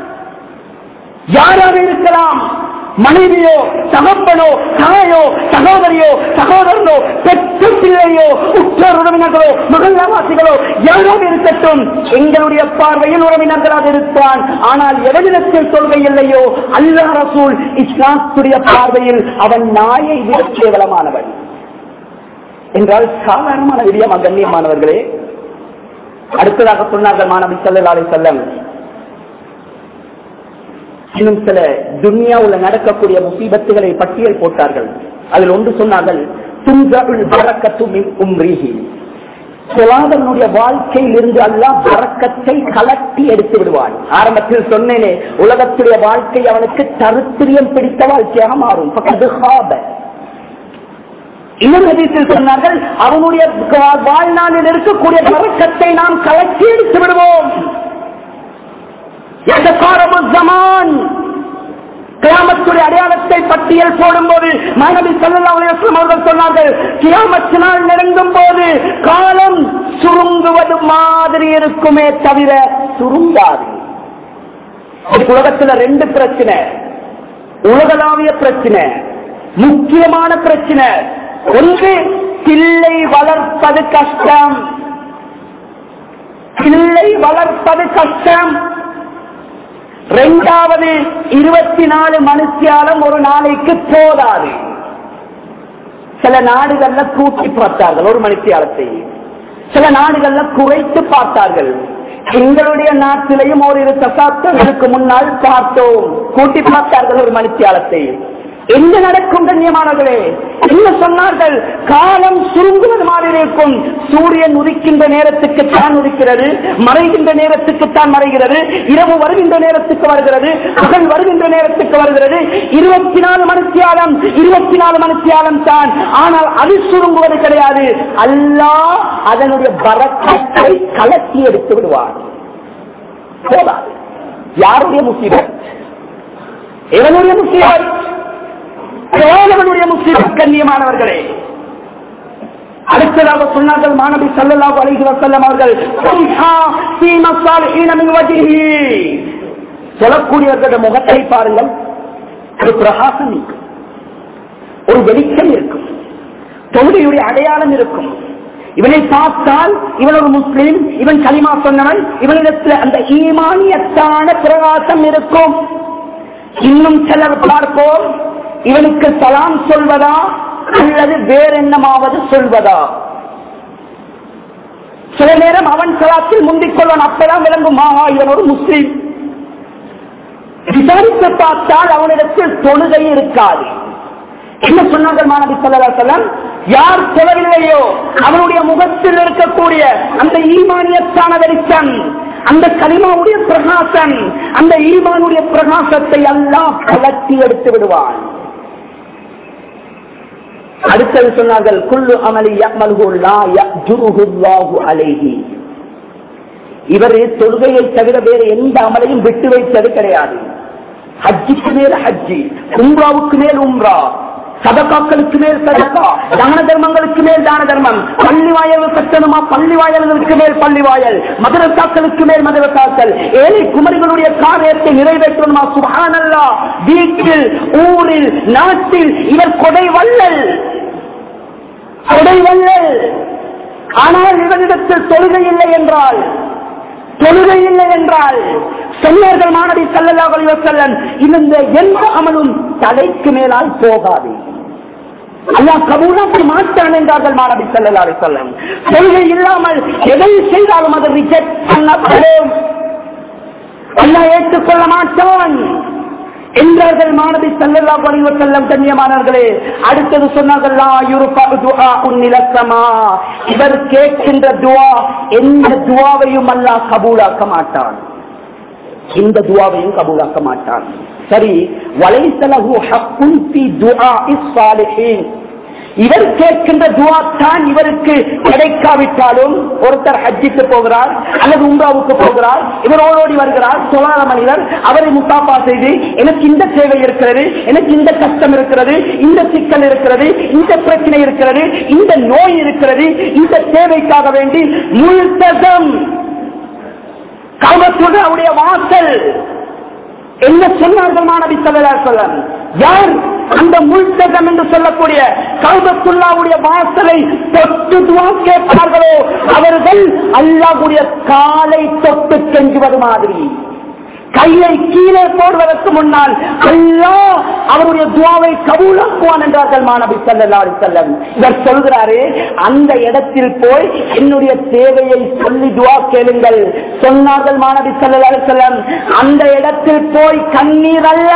யாராக இருக்கலாம், மனைவியோ, தகப்பனோ, தாயோ, சகோதரியோ, சகோதரனோ, பெற்ற பிள்ளையோ, உற்றார் உறவினர்களோ, மகள்வாசிகளோ, யாராக இருக்கட்டும், எங்களுடைய பார்வையில் உறவினர்களாக இருப்பான். ஆனால் எவனிடத்தில் தொழுகை இல்லையோ, அல்லாஹ் ரசூல் இஸ்லாமுடைய பார்வையில் அவன் நாயை விட கேவலமானவன் என்றால் சாதாரணமான விடயமா கண்ணியமானவர்களே? அடுத்ததாக சொன்னார்கள் மாணவி ஸல்லல்லாஹு அலைஹி வஸல்லம், இன்னும் சில துன்யாவுல நடக்கக்கூடிய முசீபத்துகளை பட்டியல் போட்டார்கள். அதில் ஒன்று சொன்னார்கள், சொலாதனுடைய வாழ்க்கையில் இருந்து அல்லாஹ் பரக்கத்தை கலட்டி எடுத்து விடுவான். ஆரம்பத்தில் சொன்னேனே, உலகத்துடைய வாழ்க்கை அவனுக்கு தருத்திரியம் பிடித்த வாழ்க்கையாக மாறும். இன்னும் ஹதீஸில் சொன்னார்கள், அவனுடைய வாழ்நாளில் இருக்கக்கூடிய பரக்கத்தை நாம் கலட்டி எடுத்து விடுவோம். கியாமத்துடைய அடையாளத்தை பட்டியல் போடும்போது நபி ஸல்லல்லாஹு அலைஹி வஸல்லம் அவர்கள் சொன்னார்கள், கியாமத் நாள் நெருங்கும் போது காலம் சுருங்குவது மாதிரி இருக்குமே தவிர சுருங்காது. உலகத்தில் ரெண்டு பிரச்சனை, உலகளாவிய பிரச்சனை, முக்கியமான பிரச்சனை. ஒன்று, பிள்ளை வளர்ப்பது கஷ்டம். இரண்டாவது, 24 மணித்தியாலம் ஒரு நாளைக்கு போதாது. சில நாடுகள்ல கூட்டி பார்த்தார்கள் ஒரு மணித்தியாலத்தை. சில நாடுகள்ல குறைத்து பார்த்தார்கள். எங்களுடைய நாட்டிலையும் ஓரிரு தசாப்தங்களுக்கு முன்னால் பார்த்தோம். கூட்டி பார்த்தார்கள் ஒரு மணித்தியாலத்தை. என்ன நடக்கும் கண்ணியமானவர்களே? என்ன சொன்னார்கள்? காலம் சுருங்குவது மாதிரி இருக்கும். சூரியன் உதிக்கின்ற நேரத்துக்கு தான் உதிக்கிறது, மறைகின்ற நேரத்துக்கு தான் மறைகிறது, இரவு வருகின்ற நேரத்துக்கு வருகிறது, பகல் வருகின்ற நேரத்துக்கு வருகிறது. 24 மணித்தியாலம் தான். ஆனால் அது சுருங்குவது கிடையாது. அல்லாஹ் அதனுடைய பரக்கத்தை கலத்தி எடுத்து விடுவார். போதாது. யாருடைய முசீபத்? எவனுடைய முசீபத்? எவனுடைய முசீபத்? கண்ணியமானவர்களே, அடுத்ததாக சொன்னார்கள் மாணவி ஸல்லல்லாஹு அலைஹி வஸல்லம் அவர்கள், சொல்லக்கூடியவர்களுடைய முகத்தை பாருங்கள், ஒரு பிரகாசம் இருக்கும், ஒரு வெளிச்சம் இருக்கும், தொழுகையுடைய அடையாளம் இருக்கும். இவனை பார்த்தால் இவன் ஒரு முஸ்லிம், இவன் கலிமா சொன்னவன், இவனிடத்தில் அந்த ஈமானியத்தான பிரகாசம் இருக்கும். இன்னும் சிலர் பார்ப்போம், இவனுக்கு சலாம் சொல்வதா அல்லது வேற என்னமாவது சொல்வதா? சில நேரம் அவன் சலாத்தில் முந்திக் கொள்வான். அப்பதான் விளங்கும், இவன் ஒரு முஸ்லிம். விசாரித்து பார்த்தால் அவனிடத்தில் தொழுகை இருக்காது. என்ன சொன்னார்கள் மாணவி ஸல்லல்லாஹு அலைஹி வஸல்லம்? யார் தொழவில்லையோ அவனுடைய முகத்தில் இருக்கக்கூடிய அந்த ஈமானியத்தான வெளிச்சம், அந்த கலிமாவுடைய பிரகாசம், அந்த ஈமானுடைய பிரகாசத்தை அல்லாஹ் கலட்டி எடுத்து விடுவான். அடுத்தது சொன்னார்கள், குல்லு அமலி யஅமலுஹு லா யஜ்ருஹு அல்லாஹு அலைஹி. இவர் தொழுகையை தவிர வேறு எந்த அமலையும் விட்டு வைத்தது கிடையாது. ஹஜ்ஜுக்கு மேல் ஹஜ்ஜி, உம்ராவுக்கு மேல் உம்ரா, சதகாக்களுக்கு மேல் சதகா, தான தர்மங்களுக்கு மேல் தான தர்மம், பள்ளி வாயல் கட்டணுமா பள்ளி வாயல்களுக்கு மேல் பள்ளி வாயல், மதரசாக்களுக்கு மேல் மதரசாக்கள், ஏழை குமரிகளுடைய காரியத்தை நிறைவேற்றணுமா சுப்ஹானல்லாஹ். வீட்டில், ஊரில், நாட்டில் இவர் கொடை வள்ளல். ஆனால் இவரிடத்தில் தொழுகை இல்லை என்றால் சொன்னார்கள் மாணவி ஸல்லல்லாஹு அலைஹி வஸல்லம், இந்த எந்த அமலும் தலைக்கு மேலால் போகாது, அல்லாஹ் கபூலாக்கி மாட்டான் என்றார்கள் மாணவி ஸல்லல்லாஹு அலைஹி வஸல்லம். தொழுகை இல்லாமல் எதை செய்தாலும் அது ரிஜெக்ட் பண்ணப்படும், அல்லாஹ் ஏற்றுக்கொள்ள மாட்டான் என்றார்கள் மாணவி ஸல்லல்லாஹு அலைஹி வஸல்லம். கண்ணியமானவர்களே, அடுத்தது சொன்னார்கள், லா யுர்ஃபஉ துஆஉன் இலஸ்ஸமா. இவர் கேட்கின்ற துஆ எந்த துஆவையும் அல்லாஹ் கபூலாக்க மாட்டான், இந்த துஆவையும் கபூலாக்க மாட்டான். சரி, வலைஸ லஹு ஹக்குன் ஃபீ துஆஇஸ் ஸாலிஹீன். இவர் கேட்கின்ற துஆ தான் இவருக்கு கிடைக்காவிட்டாலும், ஒருத்தர் ஹஜ்ஜுக்கு போகிறார் அல்லது உம்ராவுக்கு போகிறார், இவர் ஓடோடி வருகிறார், சொல்லாத மனிதர், அவரை முசாஃபா செய்து, எனக்கு இந்த தேவை இருக்கிறது, எனக்கு இந்த கஷ்டம் இருக்கிறது, இந்த சிக்கல் இருக்கிறது, இந்த பிரச்சனை இருக்கிறது, இந்த நோய் இருக்கிறது, இந்த தேவைக்காக வேண்டி முல்தஸம் கஅபத்துல்லாஹ்வுடைய வாசல் என்ன சொன்னார்கள் மாணவி ஸல்லல்லாஹு அலைஹி வஸல்லம்? யார் அந்த முல்தஸம் என்று சொல்லக்கூடிய கஅபத்துல்லாஹ்வுடைய வாசலை தொட்டு துஆ கேட்பார்களோ அவர்கள் அல்லாஹ்வுடைய காலை தொட்டு கெஞ்சுவது மாதிரி, கையை கீழே போடுவதற்கு முன்னால் அல்லாஹ் அவருடைய துஆவை கபூலாக்குவான் என்றார்கள் மாணவி ஸல்லல்லாஹு அலைஹி வஸல்லம். இவர் சொல்கிறாரே, அந்த இடத்தில் போய் என்னுடைய தேவையை சொல்லி துஆ கேளுங்கள் சொன்னார்கள் மாணவி ஸல்லல்லாஹு அலைஹி வஸல்லம். அந்த இடத்தில் போய் கண்ணீர் அல்ல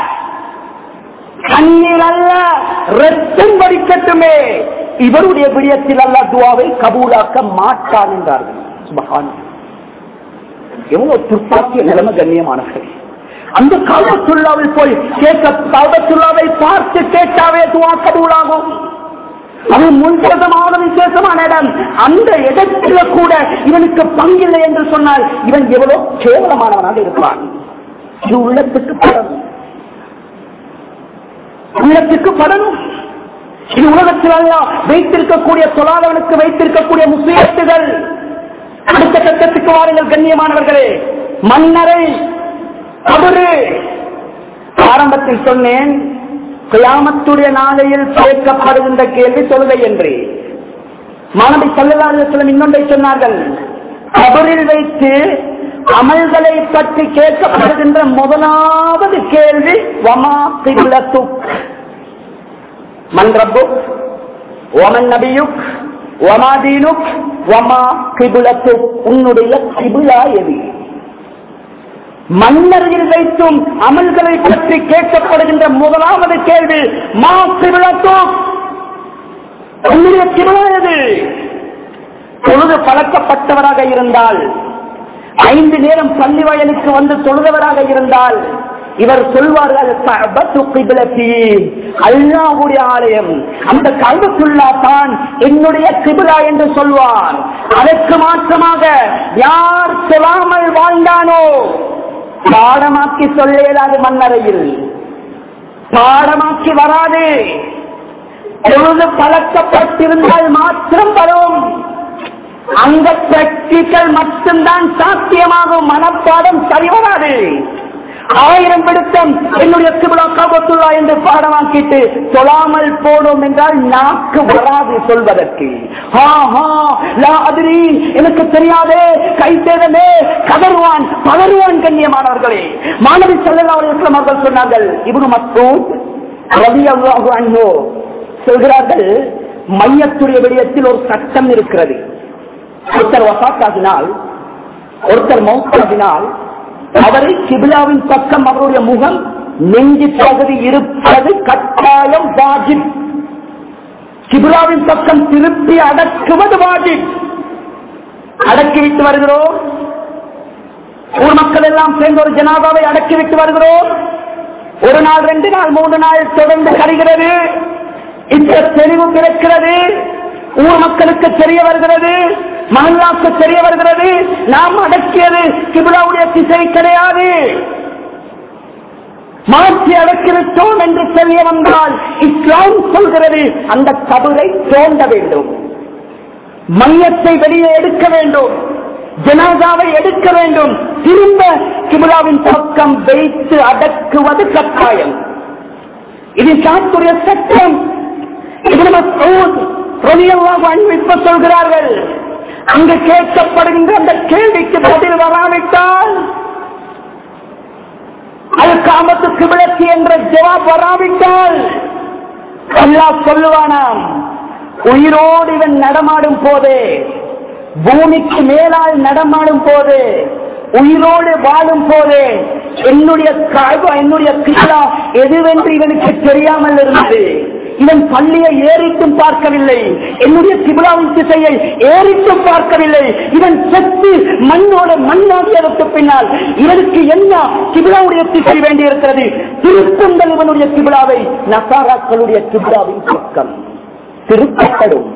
ரத்தம் வடிக்கட்டுமே, இவருடைய விடயத்தில் அல்லாஹ் துஆவை கபூலாக்க மாட்டான் என்றார்கள். சுப்ஹானல்லாஹ், எவ்வளவு துர்ப்பாக்கிய நிலைமை கண்ணியமானவர்கள். அந்த கஅபத்துல்லாஹ்வில் போய் கேட்க, கஅபத்துல்லாஹ்வை பார்த்து கேட்டாவே துஆ கபூலாகும். அது முன்சதமான விசேஷமான இடம். அந்த இடத்துல கூட இவனுக்கு பங்கில்லை என்று சொன்னால் இவன் எவ்வளவு கேவலமானவனாக இருப்பான். இது உள்ளத்துக்கு படணும், உள்ளத்துக்கு படணும். இது உலகத்தில் அல்லாஹ் வைத்திருக்கக்கூடிய சொல்லாதவனுக்கு வைத்திருக்கக்கூடிய முசீபத்துகள். அடுத்த கட்டத்துக்கு வாருங்கள் கண்ணியமானவர்களே. மன்னரை கபரு. ஆரம்பத்தில் சொன்னேன், கியாமத்துடைய நாளையில் கேட்கப்படுகின்ற கேள்வி தொழுகை என்று. மாணவி ஸல்லல்லாஹு அலைஹி வஸல்லம் இன்னொன்றை சொன்னார்கள், கபரில் வைத்து அமல்களை பற்றி கேட்கப்படுகின்ற முதலாவது கேள்வி வமா கிப்லத்துக், மன் ரப்புக் வமன் நபியுக் வமா தீனுக் வமா கிபுலத்து, உன்னுடைய கிபுலா எது? மன்னர்கள் வைத்தும் அமல்களை பற்றி கேட்கப்படுகின்ற முதலாவது கேள்வி மா கிபுலத்து, உன்னுடைய கிபுலா எது? தொழுது பழக்கப்பட்டவராக இருந்தால், 5 நேரம் பள்ளி வயலுக்கு வந்து தொழுதவராக இருந்தால் இவர் சொல்வார்கள் அல்லாஹ்வுடைய ஆலயம், அந்த கஅபத்துல்லா தான் என்னுடைய கிப்லா என்று சொல்வார். அதற்கு மாற்றமாக யார் சொல்லாமல் வாழ்ந்தானோ, பாடமாக்கி சொல்லேலாது, மன்னரையில் பாடமாக்கி வராது. பொழுது பழக்கப்பட்டிருந்தால் மாற்றம் வரும். அந்த பிராக்டிக்கல் மட்டும்தான் சாத்தியமாகும். மனப்பாடம் சரிவராது. 1000 விடுத்தம் என்னுடைய கிப்லா கஅபத்துல்லா என்று பாடமாக்கிட்டு சொல்லாமல் போனோம் என்றால் நாக்கு வராது சொல்வதற்கு. எனக்கு தெரியாதே, கை சேதமே, கதறுவான் பதறுவான். கண்ணியமானவர்களே, மாணவி ஸல்லல்லாஹு அலைஹி வஸல்லம் அவர்கள் சொன்னார்கள், இப்னு மஸ்ஊத் ரலியல்லாஹு அன்ஹு சொல்கிறார்கள், மையத்துடைய விடயத்தில் ஒரு சட்டம் இருக்கிறது. ஒருத்தர் வஃபாத்தாகினால், ஒருத்தர் மௌத்தாகினால் அவரை கிப்லாவின் பக்கம் அவருடைய முகம் நெஞ்சு பகுதி இருப்பது கட்டாயம் வாஜிப். கிப்லாவின் பக்கம் திருப்பி அடக்குவது வாஜிப். அடக்கிவிட்டு வருகிறோம். ஊர் மக்கள் எல்லாம் சேர்ந்து ஒரு ஜனாதாவை அடக்கிவிட்டு வருகிறோம். 1 நாள் 2 நாள் 3 நாள் தொடர்ந்து கருகிறது. இந்த தெளிவு பிறக்கிறது. ஊர் மக்களுக்கு தெரிய வருகிறது, மஹல்லாக்கு தெரிய வருகிறது, நாம் அடக்கியது கிப்லாவுடைய திசை கிடையாது, மாற்றி அடக்கிவிட்டோம் என்று தெரிய வந்தால் இஸ்லாம் சொல்கிறது அந்த கபரை தோண்ட வேண்டும், மையத்தை வெளியே எடுக்க வேண்டும், ஜனாதாவை எடுக்க வேண்டும், திரும்ப கிப்லாவின் பக்கம் வைத்து அடக்குவது கட்டாயம். இது சாத்துடைய சட்டம். இப்னு மஸ்ஊத் ரலியல்லாஹு அன்ஹு இப்ப சொல்கிறார்கள், அங்கு கேட்கப்படுகின்ற அந்த கேள்விக்கு பதில் வராவிட்டால், அல் கஅபத்து கிப்லத்தி என்ற ஜவாப் வராவிட்டால் அல்லாஹ் சொல்லுவானாம், உயிரோடு இவன் நடமாடும் போதே, பூமிக்கு மேலால் நடமாடும் போது, உயிரோடு வாழும் போது என்னுடைய கஅபா, என்னுடைய கிப்லா எதுவென்று இவனுக்கு தெரியாமல் இருந்தது. இவன் பள்ளியை ஏறிட்டும் பார்க்கவில்லை, என்னுடைய கிப்லாவின் திசையை ஏறிட்டும் பார்க்கவில்லை. இவன் செத்து மண்ணோட மண்ணாகியதற்கு பின்னால் இவனுக்கு என்ன கிப்லாவுடைய திசை வேண்டி இருக்கிறது? திருப்பங்கள் இவனுடைய கிப்லாவை நசாராக்களுடைய கிப்லாவின் பக்கம் திருப்பப்படும்.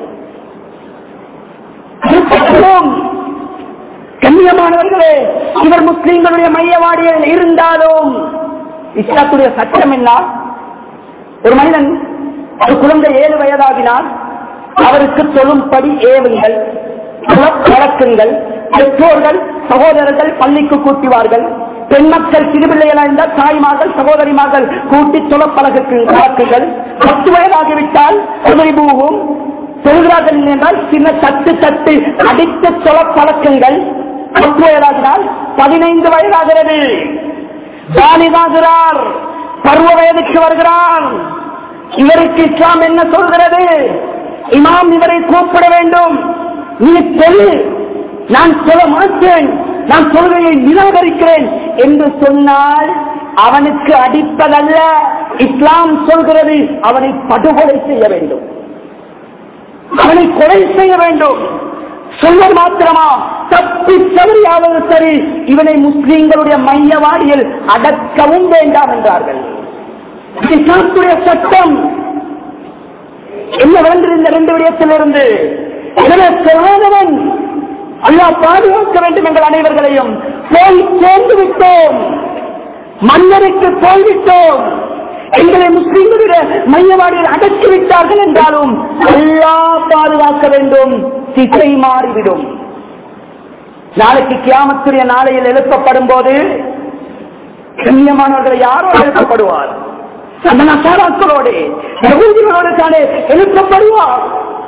கண்ணியமானவர்களே, இவர் முஸ்லிம்களுடைய மையவாடியில் இருந்தாலும் இஸ்லாத்துடைய சட்டம் என்ன? ஒரு மனிதன், ஒரு குழந்தை 7 வயதாகினால் அவருக்கு சொல்லும்படி ஏவுங்கள், பழக்குங்கள். பெற்றோர்கள் சகோதரர்கள் பள்ளிக்கு கூட்டுவார்கள். பெண் மக்கள் சிறுபிள்ளைகள் இருந்தால் தாய்மார்கள் சகோதரிமார்கள் கூட்டி சொல்ல பழக்குங்கள். 10 வயதாகிவிட்டால் பூவும் சொல்கிறார்கள் என்றால் சின்ன தட்டு தட்டு அடித்து சொல்ல பழக்குங்கள். 10 வயதாகினால் 15 வயதாகிறது, பாலிதாகிறார், பருவ வயதுக்கு வருகிறார். இவருக்கு இஸ்லாம் என்ன சொல்கிறது? இமாம் இவரை கூப்பிட வேண்டும், நீ சொல்லு, நான் சொல்ல மாட்டேன், நான் சொல்கையை நிராகரிக்கிறேன் என்று சொன்னால் அவனுக்கு அடிப்பதல்ல, இஸ்லாம் சொல்கிறது அவனை படுகொலை செய்ய வேண்டும், அவனை கொலை செய்ய வேண்டும். சொல்வது மாத்திரமா? தப்பி தவறியாவது சரி, இவனை முஸ்லிம்களுடைய மையவாடியில் அடக்கவும் வேண்டாம் என்றார்கள். இஸ்லாத்துடைய சட்டம் என்ன வேண்டும்? இந்த 2 விடயத்திலிருந்து எனவே சொல்லாதவன் அல்லாஹ் பாதுகாக்க வேண்டும். எங்கள் அனைவர்களையும் போய் சேர்ந்து விட்டோம், மன்னருக்கு போய்விட்டோம், எங்களை முஸ்லிம்களுடைய மையவாடியில் அடக்கிவிட்டார்கள் என்றாலும் அல்லாஹ் பாதுகாக்க வேண்டும். திசை மாறிவிடும். நாளைக்கு கியாமத்துடைய நாளையில் எழுப்பப்படும் போது கண்ணியமானவர்களை யாரோ எழுப்பப்படுவார், அந்த நசாராக்களோடு யகூதிகளோடு தானே எழுப்பப்படுவார்.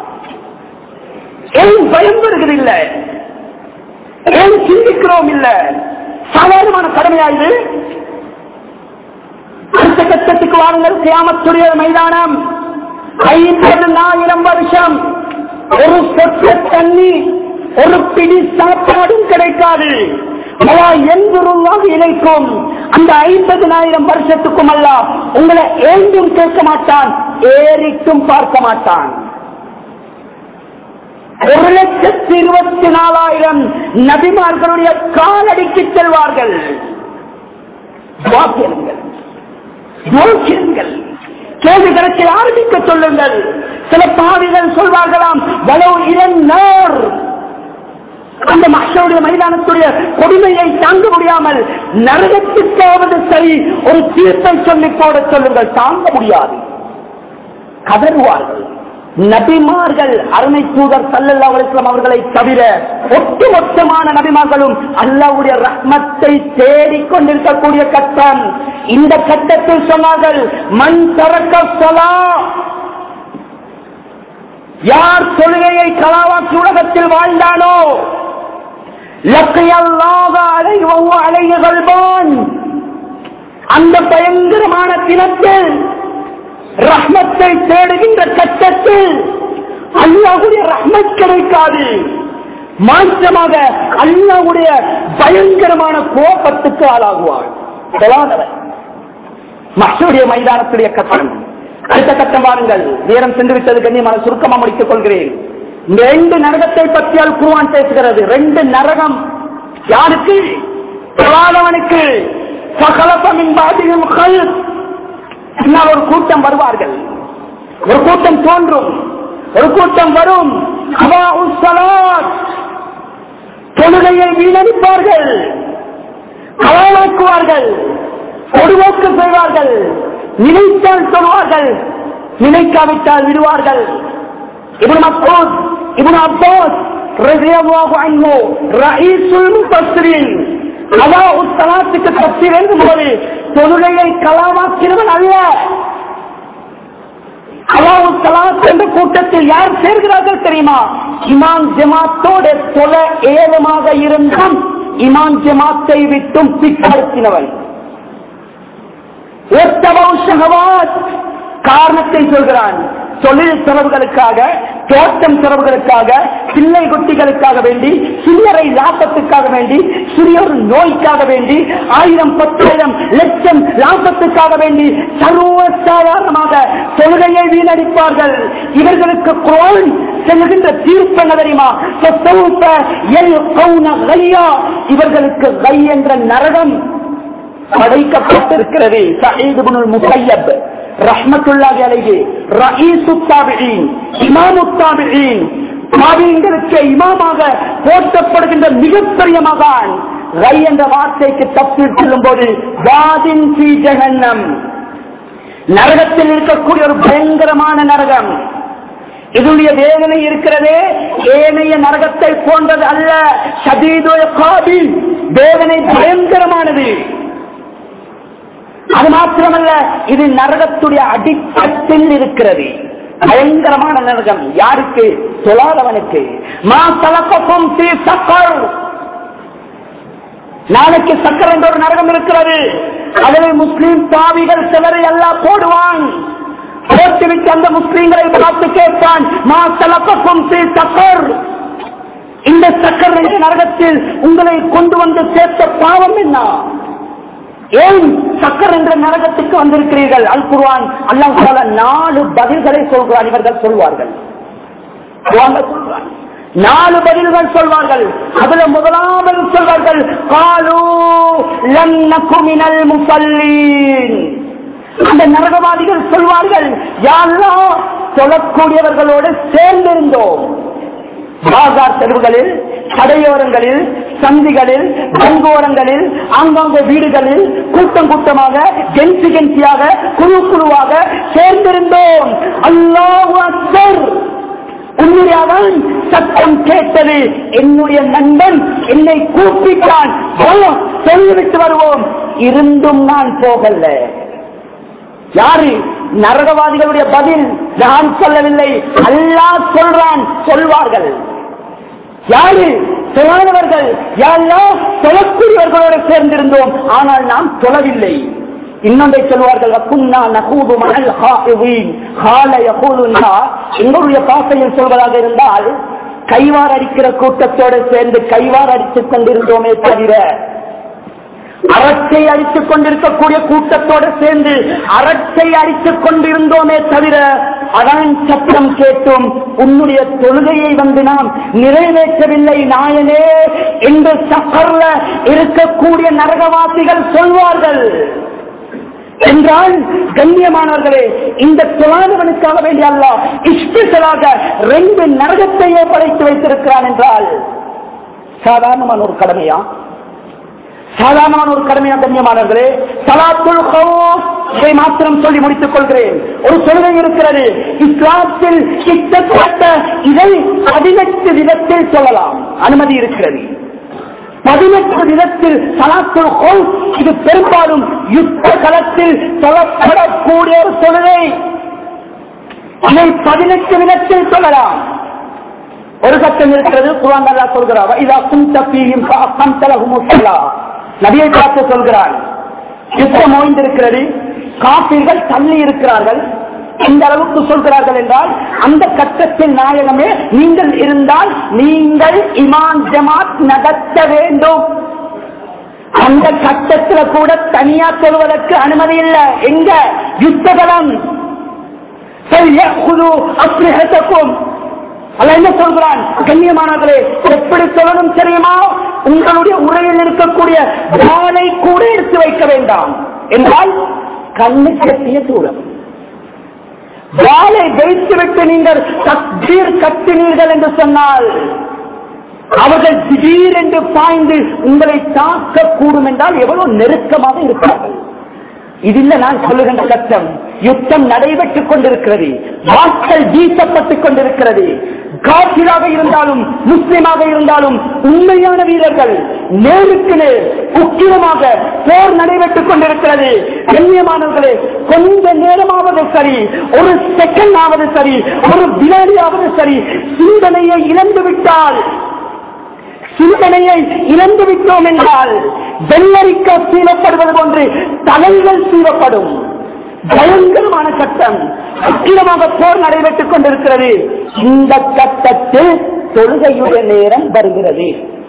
ஏன் பயம் வருகிறதில்லை? ஏன் சிந்திக்கிறோம்? இல்லை, சாதாரணமான கடமையாயுது. அடுத்த கட்டத்துக்கு வாருங்கள். கியாமத்துடைய மைதானம் 50,000 வருஷம், ஒரு சொட்டு தண்ணி ஒரு பிடி சாப்பாடும் கிடைக்காது. இணைக்கும் அந்த 50,000 வருஷத்துக்கும் அல்ல உங்களை ஏண்டும் கேட்க மாட்டான், ஏறிட்டும் பார்க்க மாட்டான். 1,24,000 நபிமார்களுடைய காலடிக்கு செல்வார்கள். கேள்விகளுக்கு ஆரம்பிக்க சொல்லுங்கள். சில பாவிகள் சொல்வார்களாம், வலவு இளநோர் அந்த மஹ்ஷருடைய மைதானத்துடைய கொடுமையை தாங்க முடியாமல் நரகத்திற்காவது சரி ஒரு தீர்ப்பை சொல்லி போட சொல்லுங்கள். தாங்க முடியாது, கதறுவார்கள். நபிமார்கள் அருமை தூதர் ஸல்லல்லாஹு அலைஹி வஸல்லம் அவர்களை தவிர ஒட்டுமொத்தமான நபிமார்களும் அல்லாஹ்வுடைய ரஹ்மத்தை தேடிக்கொண்டிருக்கக்கூடிய கட்டம். இந்த கட்டத்தில் சொன்னார்கள், மன் தரக்க ஸலாத், யார் தொழுகையை கலாவாக்கி உலகத்தில் வாழ்ந்தானோ, லக்கியல்லாஹ அலைஹி வ அலைஹி கல்பான், அந்த பயங்கரமான தினத்தில் ரஹ்மத்தை தேடுகின்ற கட்டத்தில் அல்லாஹ்வுடைய ரஹ்மத் கிடைக்காது. மாற்றமாக அல்லாஹ்வுடைய பயங்கரமான கோபத்துக்கு ஆளாகுவார். மஹ்ஷருடைய மைதானத்துடைய கட்டம். அடுத்த கட்டம் வாருங்கள். நேரம் சென்று விட்டது, கண்ணியமான சுருக்கமா முடித்துக் கொள்கிறேன். இந்த 2 நரகத்தை பற்றி அல் குர்ஆன் பேசுகிறது. 2 நரகம் யாருக்கு? தொழாதவனுக்கு. ஒரு கூட்டம் வருவார்கள், ஒரு கூட்டம் தோன்றும், ஒரு கூட்டம் வரும். தொழுகையை வீணடிப்பார்கள், கலாவாக்குவார்கள், பொதுவோக்கு செய்வார்கள். நினைத்தால் சொல்வார்கள், நினைக்காவிட்டால் விடுவார்கள். இப்னு மஸ்ஊத், இப்னு அப்பாஸ் ரலியல்லாஹு அன்ஹு ரயீசுல் முஃபஸ்ஸிரீன் அல்லாஹ்வுக்கு தஃசீர் எழுதும்போது தொழுகையை கலாவாக்கிறவன் அல்ல. அல்லாஹ் என்ற கூட்டத்தில் யார் சேர்கிறார்கள் தெரியுமா? இமாம் ஜமாத்தோட தொழ ஏலமாக இருந்தும் இமாம் ஜமாத்தை விட்டும் பிற்படுத்தினவன். காரணத்தை சொல்கிறான். தொழில் செலவுகளுக்காக, தோட்டம் செலவுகளுக்காக, பிள்ளை குட்டிகளுக்காக வேண்டி, சில்லறை லாபத்துக்காக வேண்டி, சிறிய ஒரு நோய்க்காக வேண்டி, 1000, 10,000, லட்சம் லாபத்துக்காக வேண்டி சர்வசாதாரணமாக தொழுகையை வீணடிப்பார்கள். இவர்களுக்கு குர்ஆன் செல்லுகின்ற தீர்ப்பு என்ன தெரியுமா? இவர்களுக்கு கை என்ற நரகம் படைக்கப்பட்டிருக்கிறது. சயீத் இப்னுல் முஸய்யப் ரஹ்மத்துல்லாஹி அலைஹி ரயீசுத் தாபிஈன், இமாமுத் தாபிஈன், தாபிஈன்களுக்கு இமாமாக போற்றப்படுகின்ற மிகப்பெரிய மகான். கை என்ற வார்த்தைக்கு தஃசீர் சொல்லும்போது வாதின் ஃபீ ஜஹன்னம், நரகத்தில் இருக்கக்கூடிய ஒரு பயங்கரமான நரகம். இதனுடைய வேதனை இருக்கிறதே ஏனைய நரகத்தை போன்றது அல்ல. ஷதீதுல் இகாபி, வேதனை பயங்கரமானது. அது மாத்திரமல்ல, இது நரகத்துடைய அடித்தட்டில் இருக்கிறது. பயங்கரமான நரகம். யாருக்கு? தொழாதவனுக்கு. மா சலகக்கும் ஃபீ ஸக்கர், நாளைக்கு சக்கர் என்ற ஒரு நரகம் இருக்கிறது. அதில் முஸ்லிம் பாவிகள் சிலரை எல்லாம் போடுவான். போட்டுவிட்டு அந்த முஸ்லிம்களை பார்த்து கேட்பான், மா சலகக்கும் ஃபீ ஸக்கர், இந்த சக்கர் என்ற நரகத்தில் உங்களை கொண்டு வந்து சேர்த்த பாவம் என்ன? ஏன் சக்கர் என்ற நரகத்துக்கு வந்திருக்கிறீர்கள்? அல் குர்ஆன் அல்லாஹ் தஆலா 4 பதில்களை சொல்கிறார். இவர்கள் சொல்வார்கள், 4 பதில்கள் சொல்வார்கள். அதுல முதலாவது சொல்வார்கள், காலூ லம் நகு மினல் முஸல்லீன். அந்த நரகவாதிகள் சொல்வார்கள், யா அல்லாஹ் தொழக்கூடியவர்களோடு சேர்ந்திருந்தோம். பாசார் தெருவுகளில், கடையோரங்களில், சந்திகளில், பங்கோரங்களில், ஆங்காங்க வீடுகளில் கூட்டம் கூட்டமாக, கென்சி கென்சியாக, குழு குழுவாக சேர்ந்திருந்தோம். அல்லாஹு அக்பர். உண்மையாதான் சத்தம் கேட்டது. என்னுடைய நண்பன் என்னை கூப்பிட்டான், சொல்லிவிட்டு வருவோம். இருந்தும் நான் போகல. யாரு? நரகவாதிகளுடைய பதில். நான் சொல்லவில்லை, அல்லாஹ் சொல்றான். சொல்வார்கள். யாரு? தொழாதவர்கள். யாரெல்லாம் தொழக்கூடியவர்களோடு சேர்ந்திருந்தோம், ஆனால் நாம் தொழவில்லை. இன்னொன்றை சொல்வார்கள், எங்களுடைய பாசையில் சொல்வதாக இருந்தால், கைவார் அடிக்கிற கூட்டத்தோடு சேர்ந்து கைவார் அடித்துக் கொண்டிருந்தோமே தவிர, அரசை அடித்துக் கொண்டிருக்கக்கூடிய கூட்டத்தோடு சேர்ந்து அரசை அடித்துக் கொண்டிருந்தோமே தவிர, அதான் சத்தம் கேட்டும் உன்னுடைய தொழுகையை வந்து நாம் நிறைவேற்றவில்லை நாயனே என்று சஃபர்ல இருக்கக்கூடிய நரகவாசிகள் சொல்வார்கள் என்றால், கண்ணியமானவர்களே, இந்த தொழாதவனுக்காக வேண்டிய அல்லாஹ் இஷ்டலாக 2 நரகத்தையே படைத்து வைத்திருக்கிறான் என்றால் சாதாரணமான ஒரு கடமையா? சாதாரணமான ஒரு கடமையா? கண்ணியமானவர்களே, ஸலாத்துல் கௌஃப் இதை மாத்திரம் சொல்லி முடித்துக் கொள்கிறேன். ஒரு தொழுகை இருக்கிறது இஸ்லாத்தில், கிட்டத்தட்ட இதை 18 விதத்தில் சொல்லலாம், அனுமதி இருக்கிறது. 18 விதத்தில் ஸலாத்துல் கௌஃப், இது பெரும்பாலும் யுத்த களத்தில் சொல்லப்படக்கூடிய ஒரு தொழுகை. இதை 18 விதத்தில் சொல்லலாம். ஒரு கட்டம் இருக்கிறது, குர்ஆன் அல்லாஹ் சொல்கிறார், இதா குன்த ஃபீஹிம் ஃபஅக்ம்த லஹுமுஸ் ஸலாத். நபியை பார்த்து சொல்கிறார், யுத்தம் ஓய்ந்திருக்கிறது, காஃபிர்கள் தள்ளி இருக்கிறார்கள். இந்த அளவுக்கு சொல்கிறார்கள் என்றால், அந்த கட்டத்தில் நாயகமே நீங்கள் இருந்தால் நீங்கள் இமாம் ஜமாத் நடத்த வேண்டும். அந்த கட்டத்தில் கூட தனியா சொல்வதற்கு அனுமதி இல்லை. எங்க யுத்தகலம் அல்ல என்ன சொல்கிறான்? கண்ணியமானவர்களே, எப்படி சொல்லணும் தெரியுமா? உங்களுடைய உரையில் இருக்கக்கூடிய வாளை கூட எடுத்து வைக்க வேண்டாம் என்றால் கண்ணு கட்டிய தூரம். வாளை வைத்துவிட்டு நீங்கள் தக்பீர் கட்டினீர்கள் என்று சொன்னால் அவர்கள் திடீரென்று பாய்ந்து உங்களை தாக்கக்கூடும் என்றால் எவ்வளவு நெருக்கமாக இருப்பார்கள். இதில் நான் சொல்லுகின்ற கட்டம், யுத்தம் நடைபெற்றுக் கொண்டிருக்கிறது, வாட்கள் வீசப்பட்டுக் கொண்டிருக்கிறது. காபிராக இருந்தாலும் முஸ்லிமாக இருந்தாலும் உண்மையான வீரர்கள் நேருக்கு நேர் உக்கிரமாக போர் நடைபெற்றுக் கொண்டிருக்கிறது. கண்ணியமானவர்களே, கொஞ்ச நேரமாவது சரி, ஒரு செகண்ட் ஆவது சரி, ஒரு வினாடியாவது சரி, சிந்தனையை இழந்து விட்டோம் என்றால் வெள்ளரிக்க சீவப்படுவது போன்று தலைகள் சீவப்படும். பயங்கரமான கட்டம், அக்கிரமாக போர் நடைபெற்றுக் கொண்டிருக்கிறது. இந்த கட்டத்தில் தொழுகையுடைய நேரம் வருகிறது.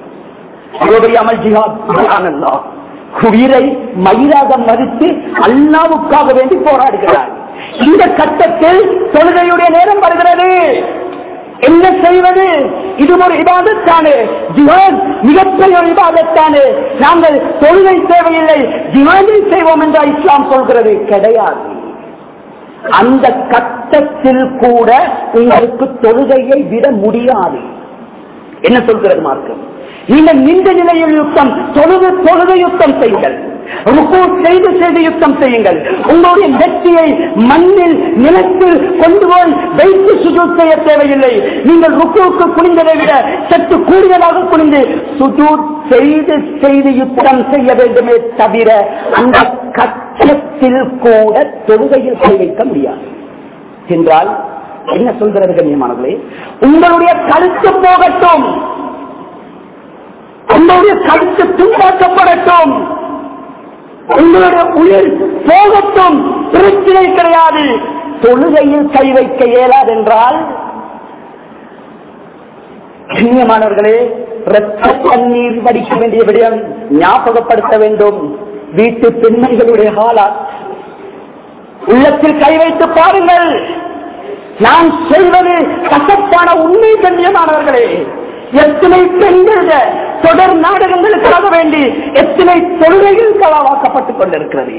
உயிரை மயிராக மதித்து அல்லாவுக்காக வேண்டி போராடுகிறார். இந்த கட்டத்தில் தொழுகையுடைய நேரம் வருகிறது. என்ன செய்வது? இது ஒரு இபாதத்தானே, ஜிஹாத் மிகப்பெரிய ஒரு இபாதத்தானே. நாங்கள் தொழுகை தேவையில்லை, ஜிஹாதை செய்வோம் என்றால் இஸ்லாம் சொல்கிறது கிடையாது. அந்த கட்டத்தில் கூட உங்களுக்கு தொழுகையை விட முடியாது. என்ன சொல்கிறது மார்க்கம்? நீங்கள் நின்ற நிலையில் யுத்தம், தொழுது யுத்தம் செய்யுங்கள், செய்து யுத்தம் செய்யுங்கள். உங்களுடைய நெற்றியை மண்ணில் நிலத்தில் கொண்டு போய் வைத்து சுஜூத் செய்ய தேவையில்லை. நீங்கள் ருக்குவுக்கு குனிந்ததை விட சற்று கூடுதலாக குனிந்து சுஜூத் செய்து யுத்தம் செய்ய வேண்டுமே தவிர அந்த கட்டத்தில் கூட தொழுகையில் கை வைக்க முடியாது என்றால் என்ன சொல்கிறது கண்ணியமானவர்களே? உங்களுடைய கருத்து போகட்டும், உங்களுடைய கருத்து துண்டாக்கப்படட்டும், உங்களுடைய உயிர் போகட்டும், பிரச்சனை கிடையாது. தொழுகையில் கை வைக்க இயலாது என்றால் கண்ணியமானவர்களே, இரத்த கண்ணீர் வடிக்க வேண்டிய விடயம் ஞாபகப்படுத்த வேண்டும். வீட்டு பெண்மைகளுடைய ஹாலா உள்ளத்தில் கை வைத்து பாருங்கள். நான் சொல்வது கசப்பான உண்மை. கண்ணியமானவர்களே, எத்தனை பெண்கள் தொடர் நாடகங்களுக்காக வேண்டி எத்தனை தொழுகைகள் களவாக்கப்பட்டுக் கொண்டிருக்கிறது.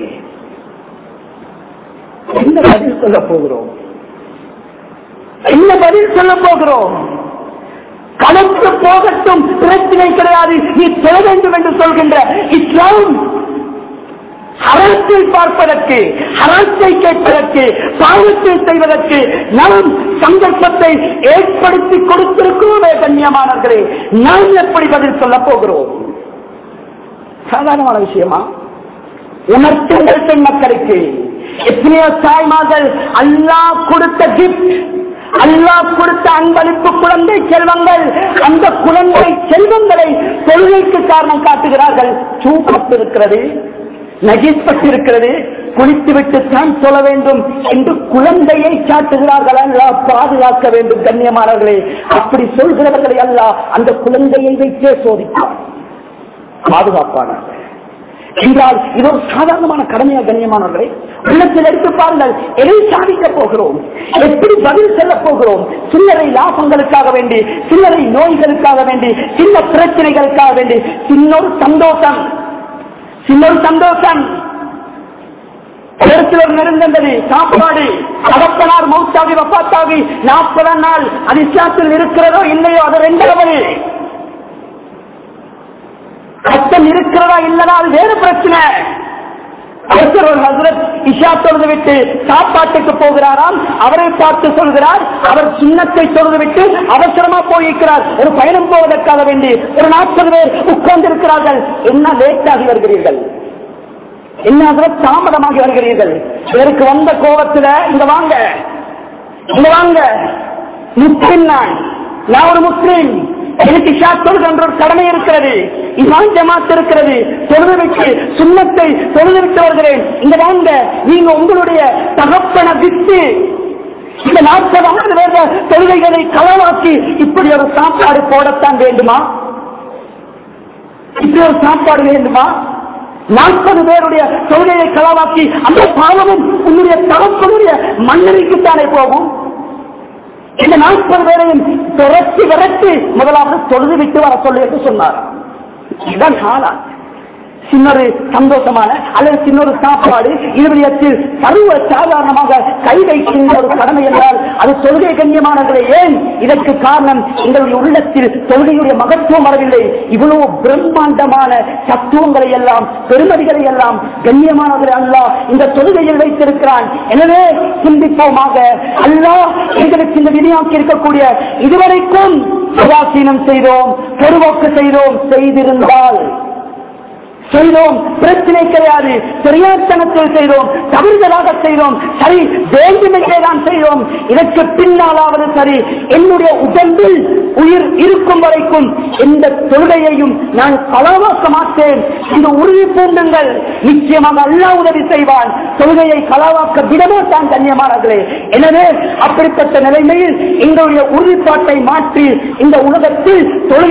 என்ன பதில் சொல்ல போகிறோம்? என்ன பதில் சொல்ல போகிறோம்? கலந்து போகட்டும், பிரச்சனை கிடையாது, நீ தொழ வேண்டும் என்று சொல்கின்ற இஸ்லாம் ஹராத்தை பார்ப்பதற்கு, ஹராத்தை கேட்பதற்கு, பாவத்தை செய்வதற்கு நாம் சந்தர்ப்பத்தை ஏற்படுத்தி கொடுத்திருக்கிறோமே கண்ணியமானவர்களே. நாம் எப்படி பதில் சொல்ல போகிறோம்? சாதாரணமான விஷயமா? உணர்த்துங்கள் பெண் மக்களுக்கு. எத்தனையோ தாய்மார்கள் அல்லாஹ் கொடுத்த கிஃப்ட், அல்லாஹ் கொடுத்த அன்பளிப்பு குழந்தை செல்வங்கள், அந்த குழந்தை செல்வங்களை தொழுகைக்கு காரணம் காட்டுகிறார்கள். சூப்பத்து இருக்கிறது, நஜீஸ் பட்டிருக்கிறது, குளித்துவிட்டு தான் சொல்ல வேண்டும் என்று குழந்தையை சாட்டுகிறார்கள். அல்லாஹ் பாதுகாக்க வேண்டும். கண்ணியமானவர்களே, அப்படி சொல்கிறவர்களை அல்லாஹ் அந்த குழந்தையை வைத்தே சோதிப்பார், பாதுகாப்பானார் என்றால் இது ஒரு சாதாரணமான கடமையா? கண்ணியமானவர்களே, உள்ளத்தில் எடுத்து பாருங்கள். எதை சாதிக்க போகிறோம், எப்படி பதில் செல்ல போகிறோம்? சில்லறை லாபங்களுக்காக வேண்டி, சில்லறை நோய்களுக்காக வேண்டி, சின்ன பிரச்சனைகளுக்காக வேண்டி, சின்னொரு சந்தோஷம், சின்னொரு சந்தோஷம் இடத்தில் நெருந்தது சாப்பாடு. தகப்பனார் மௌத்தாகி வஃபாத்தாகி 40 நாள் அது இஸ்லாத்தில் இருக்கிறதோ இல்லையோ அது இரண்டாவது. கஷ்டம் இருக்கிறதா இல்லதா அது வேறு பிரச்சனை. இஷா தொழுது விட்டு சாப்பாட்டுக்கு போகிறாராம். அவரை பார்த்து சொல்கிறார், அவர் சுன்னத்தை தொழுது விட்டு அவசரமா போயிருக்கிறார். ஒரு பயணம் போவதற்காக வேண்டி ஒரு 40 பேர் உட்கார்ந்து இருக்கிறார்கள். என்ன லேட்டாகி வருகிறீர்கள், என்ன தாமதமாகி வருகிறீர்கள்? இதற்கு வந்த கோபத்துல இங்க வாங்க, இங்க வாங்க, முஸ்லிம் நான் ஒரு முஸ்லிம், எனக்கு இஷா தொழுது என்ற ஒரு கடமை இருக்கிறது, இமாம் ஜமாத் இருக்கிறது, தொழுது விட்டு சுன்னத்தை தொழுது விட்டு வருகிறேன். இங்க வாங்க, நீங்க உங்களுடைய தகப்பனை விட்டு இந்த 40 வேற தொழுகைகளை களவாக்கி இப்படி ஒரு சாப்பாடு போடத்தான் வேண்டுமா? இப்படி ஒரு சாப்பாடு வேண்டுமா? 40 பேருடைய தொழுகையை களவாக்கி அந்த பாவமும் உன்னுடைய தகப்பனுடைய மன்னரைக்குத்தானே போகும். இந்த 40 பேரையும் துரத்தி விரட்டி முதலாவது தொழுது விட்டு வர சொல்லி என்று சொன்னார். இதுதான் காலம். சின்னொரு சந்தோஷமான அல்லது சின்னொரு சாப்பாடு இருவரியத்தில் சர்வ சாதாரணமாக கை வைக்கின்ற ஒரு கடமை என்றால் அது தொழுகை கண்ணியமானவர்களே. ஏன் இதற்கு காரணம், எங்களுடைய உள்ளத்தில் தொழுகையுடைய மகத்துவம் வரவில்லை. இவ்வளவு பிரம்மாண்டமான தத்துவங்களை எல்லாம் பெருமதிகளை எல்லாம் கண்ணியமானவர்களை அல்லாஹ் இந்த தொழுகையில் வைத்திருக்கிறான். எனவே சிந்திப்போமாக. அல்லாஹ் எங்களுக்கு இந்த விதியாக்கி இருக்கக்கூடிய இதுவரைக்கும் உதாசீனம் செய்தோம், பொறுவோக்கு செய்தோம், செய்திருந்தால் செய்தோம், பிரச்சனை கிடையாது. சரியாத்தனத்தில் செய்தோம், தவறுதலாக செய்தோம், சரி வேண்டுமென்றே தான் செய்தோம். இதற்கு பின்னாலாவது சரி, என்னுடைய உடம்பில் உயிர் இருக்கும் வரைக்கும் எந்த தொழுகையையும் நான் களவாக்க மாட்டேன் இந்த உறுதி பூண்டுங்கள். நிச்சயமாக அல்லாஹ் உதவி செய்வான். தொழுகையை களவாக்க விடமாட்டான் கண்ணியமானவர்களே. எனவே அப்படிப்பட்ட நிலைமையில் எங்களுடைய உறுதிப்பாட்டை மாற்றி இந்த உலகத்தில்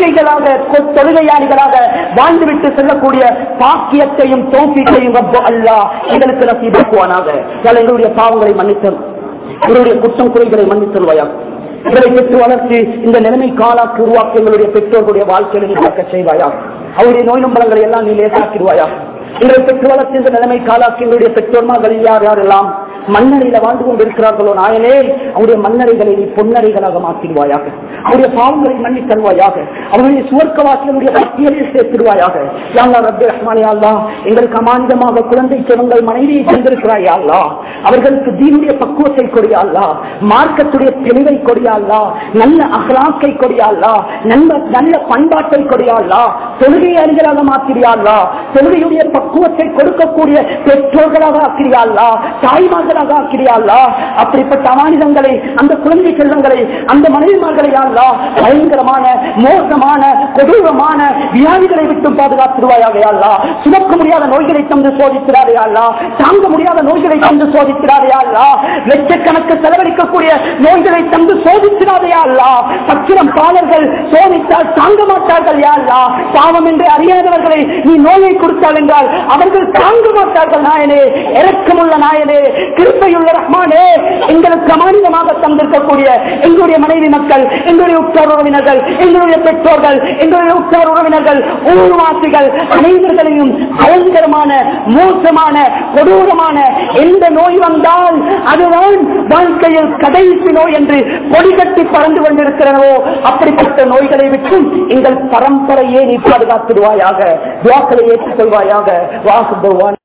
தொழுகையாளிகளாக வாழ்ந்துவிட்டு செல்லக்கூடிய பாக்கியத்தையும் தௌஃபீக்கையும் ரப்பு அல்லாஹ் எங்களுக்கு நசீபாக்குவானாக. எங்களுடைய பாவங்களை மன்னித்தல், எங்களுடைய குற்றம் குறைகளை மன்னித்தல்வாயாக. இவரை பெற்று வளர்த்து இந்த நிலைமை காலாக்கு உருவாக்கி எங்களுடைய பெற்றோர்களுடைய வாழ்க்கையை நீ பார்க்க செய்வாயாக. அவருடைய நோய் நம்பலங்களை எல்லாம் நீ லேசாக்கிடுவாயாக. இவரை பெற்று வளர்த்து இந்த நிலைமை காலாக்கி எங்களுடைய பெற்றோர்மார்களில் யார் யாரெல்லாம் மண்ணறையில வாழ்ந்து கொண்டிருக்கிறார்களோ நாயனே, அவருடைய மண்ணறைகளை நீ பொன்னறைகளாக மாற்றிடுவாயாக. அவருடைய பாவங்களை மன்னி தருவாயாக. அவருடைய சுவர்க்கவாசிகளுடைய பட்டியலில் சேர்த்திடுவாயாக. யாழ்லா ரப்பே ரஹ்மானே, அல்லாஹ் எங்களுக்கு அமானிதமாக குழந்தை செவங்கள் மனைவியை தந்திருக்கிறாயா அல்லாஹ். அவர்களுக்கு தீனுடைய பக்குவத்தை கொடியா அல்லாஹ், மார்க்கத்துடைய தெளிவை கொடியா அல்லாஹ், நல்ல அஹ்லாக்கை கொடியா அல்லாஹ், நல்ல பண்பாட்டை கொடியா அல்லாஹ், தொழுகை அறிஞராக மாற்றியா அல்லாஹ், தொழுகையுடைய பக்குவத்தை கொடுக்கக்கூடிய பெற்றோர்களாக ஆக்கிறியா அல்லாஹ், தாய்மார்கள் அப்படிப்பட்ட அமானிதங்களை, அந்த குழந்தை செல்வங்களை, அந்த மனைவிமார்களை அல்லாஹ் பயங்கரமான மோசமான கொடூரமான வியாதிகளை விட்டு பாதுகாத்துருவாயாக அல்லாஹ். சுமக்க முடியாத நோய்களை தந்து சோதிக்கிறாரே அல்லாஹ், தாங்க முடியாத நோய்களை தந்து சோதிக்கிறாரே அல்லாஹ், லட்சக்கணக்கு செலவழிக்கக்கூடிய நோய்களை தந்து சோதிக்கிறாரே அல்லாஹ். பச்சிரம் பாலர்கள் சோதித்தால் தாங்க மாட்டார்கள் யா அல்லாஹ். பாவம் என்று அறியாதவர்களை நீ நோயை கொடுத்தால் என்றால் அவர்கள் தாங்க மாட்டார்கள் நாயனே. இரக்கமுள்ள நாயனே, கிருபையுள்ள ரஹ்மானே, எங்களுக்கு அமானிதமாக தந்திருக்கக்கூடிய எங்களுடைய மனைவி மக்கள், எங்களுடைய உற்றார் உறவினர்கள், எங்களுடைய பெற்றோர்கள், எங்களுடைய உற்றார் உறவினர்கள், ஊர்வாசிகள் அனைவர்களையும் பயங்கரமான மோசமான கொடூரமான எந்த நோய் வந்தால் அதுதான் வாழ்க்கையில் கடைசி நோய் என்று கொடிகட்டி பறந்து கொண்டிருக்கிறனோ அப்படிப்பட்ட நோய்களை விட்டும் எங்கள் பரம்பரையே நீ பாதுகாத்துடுவாயாக. துஆக்களை ஏற்றுக்கொள்வாயாக. வாசுபவான்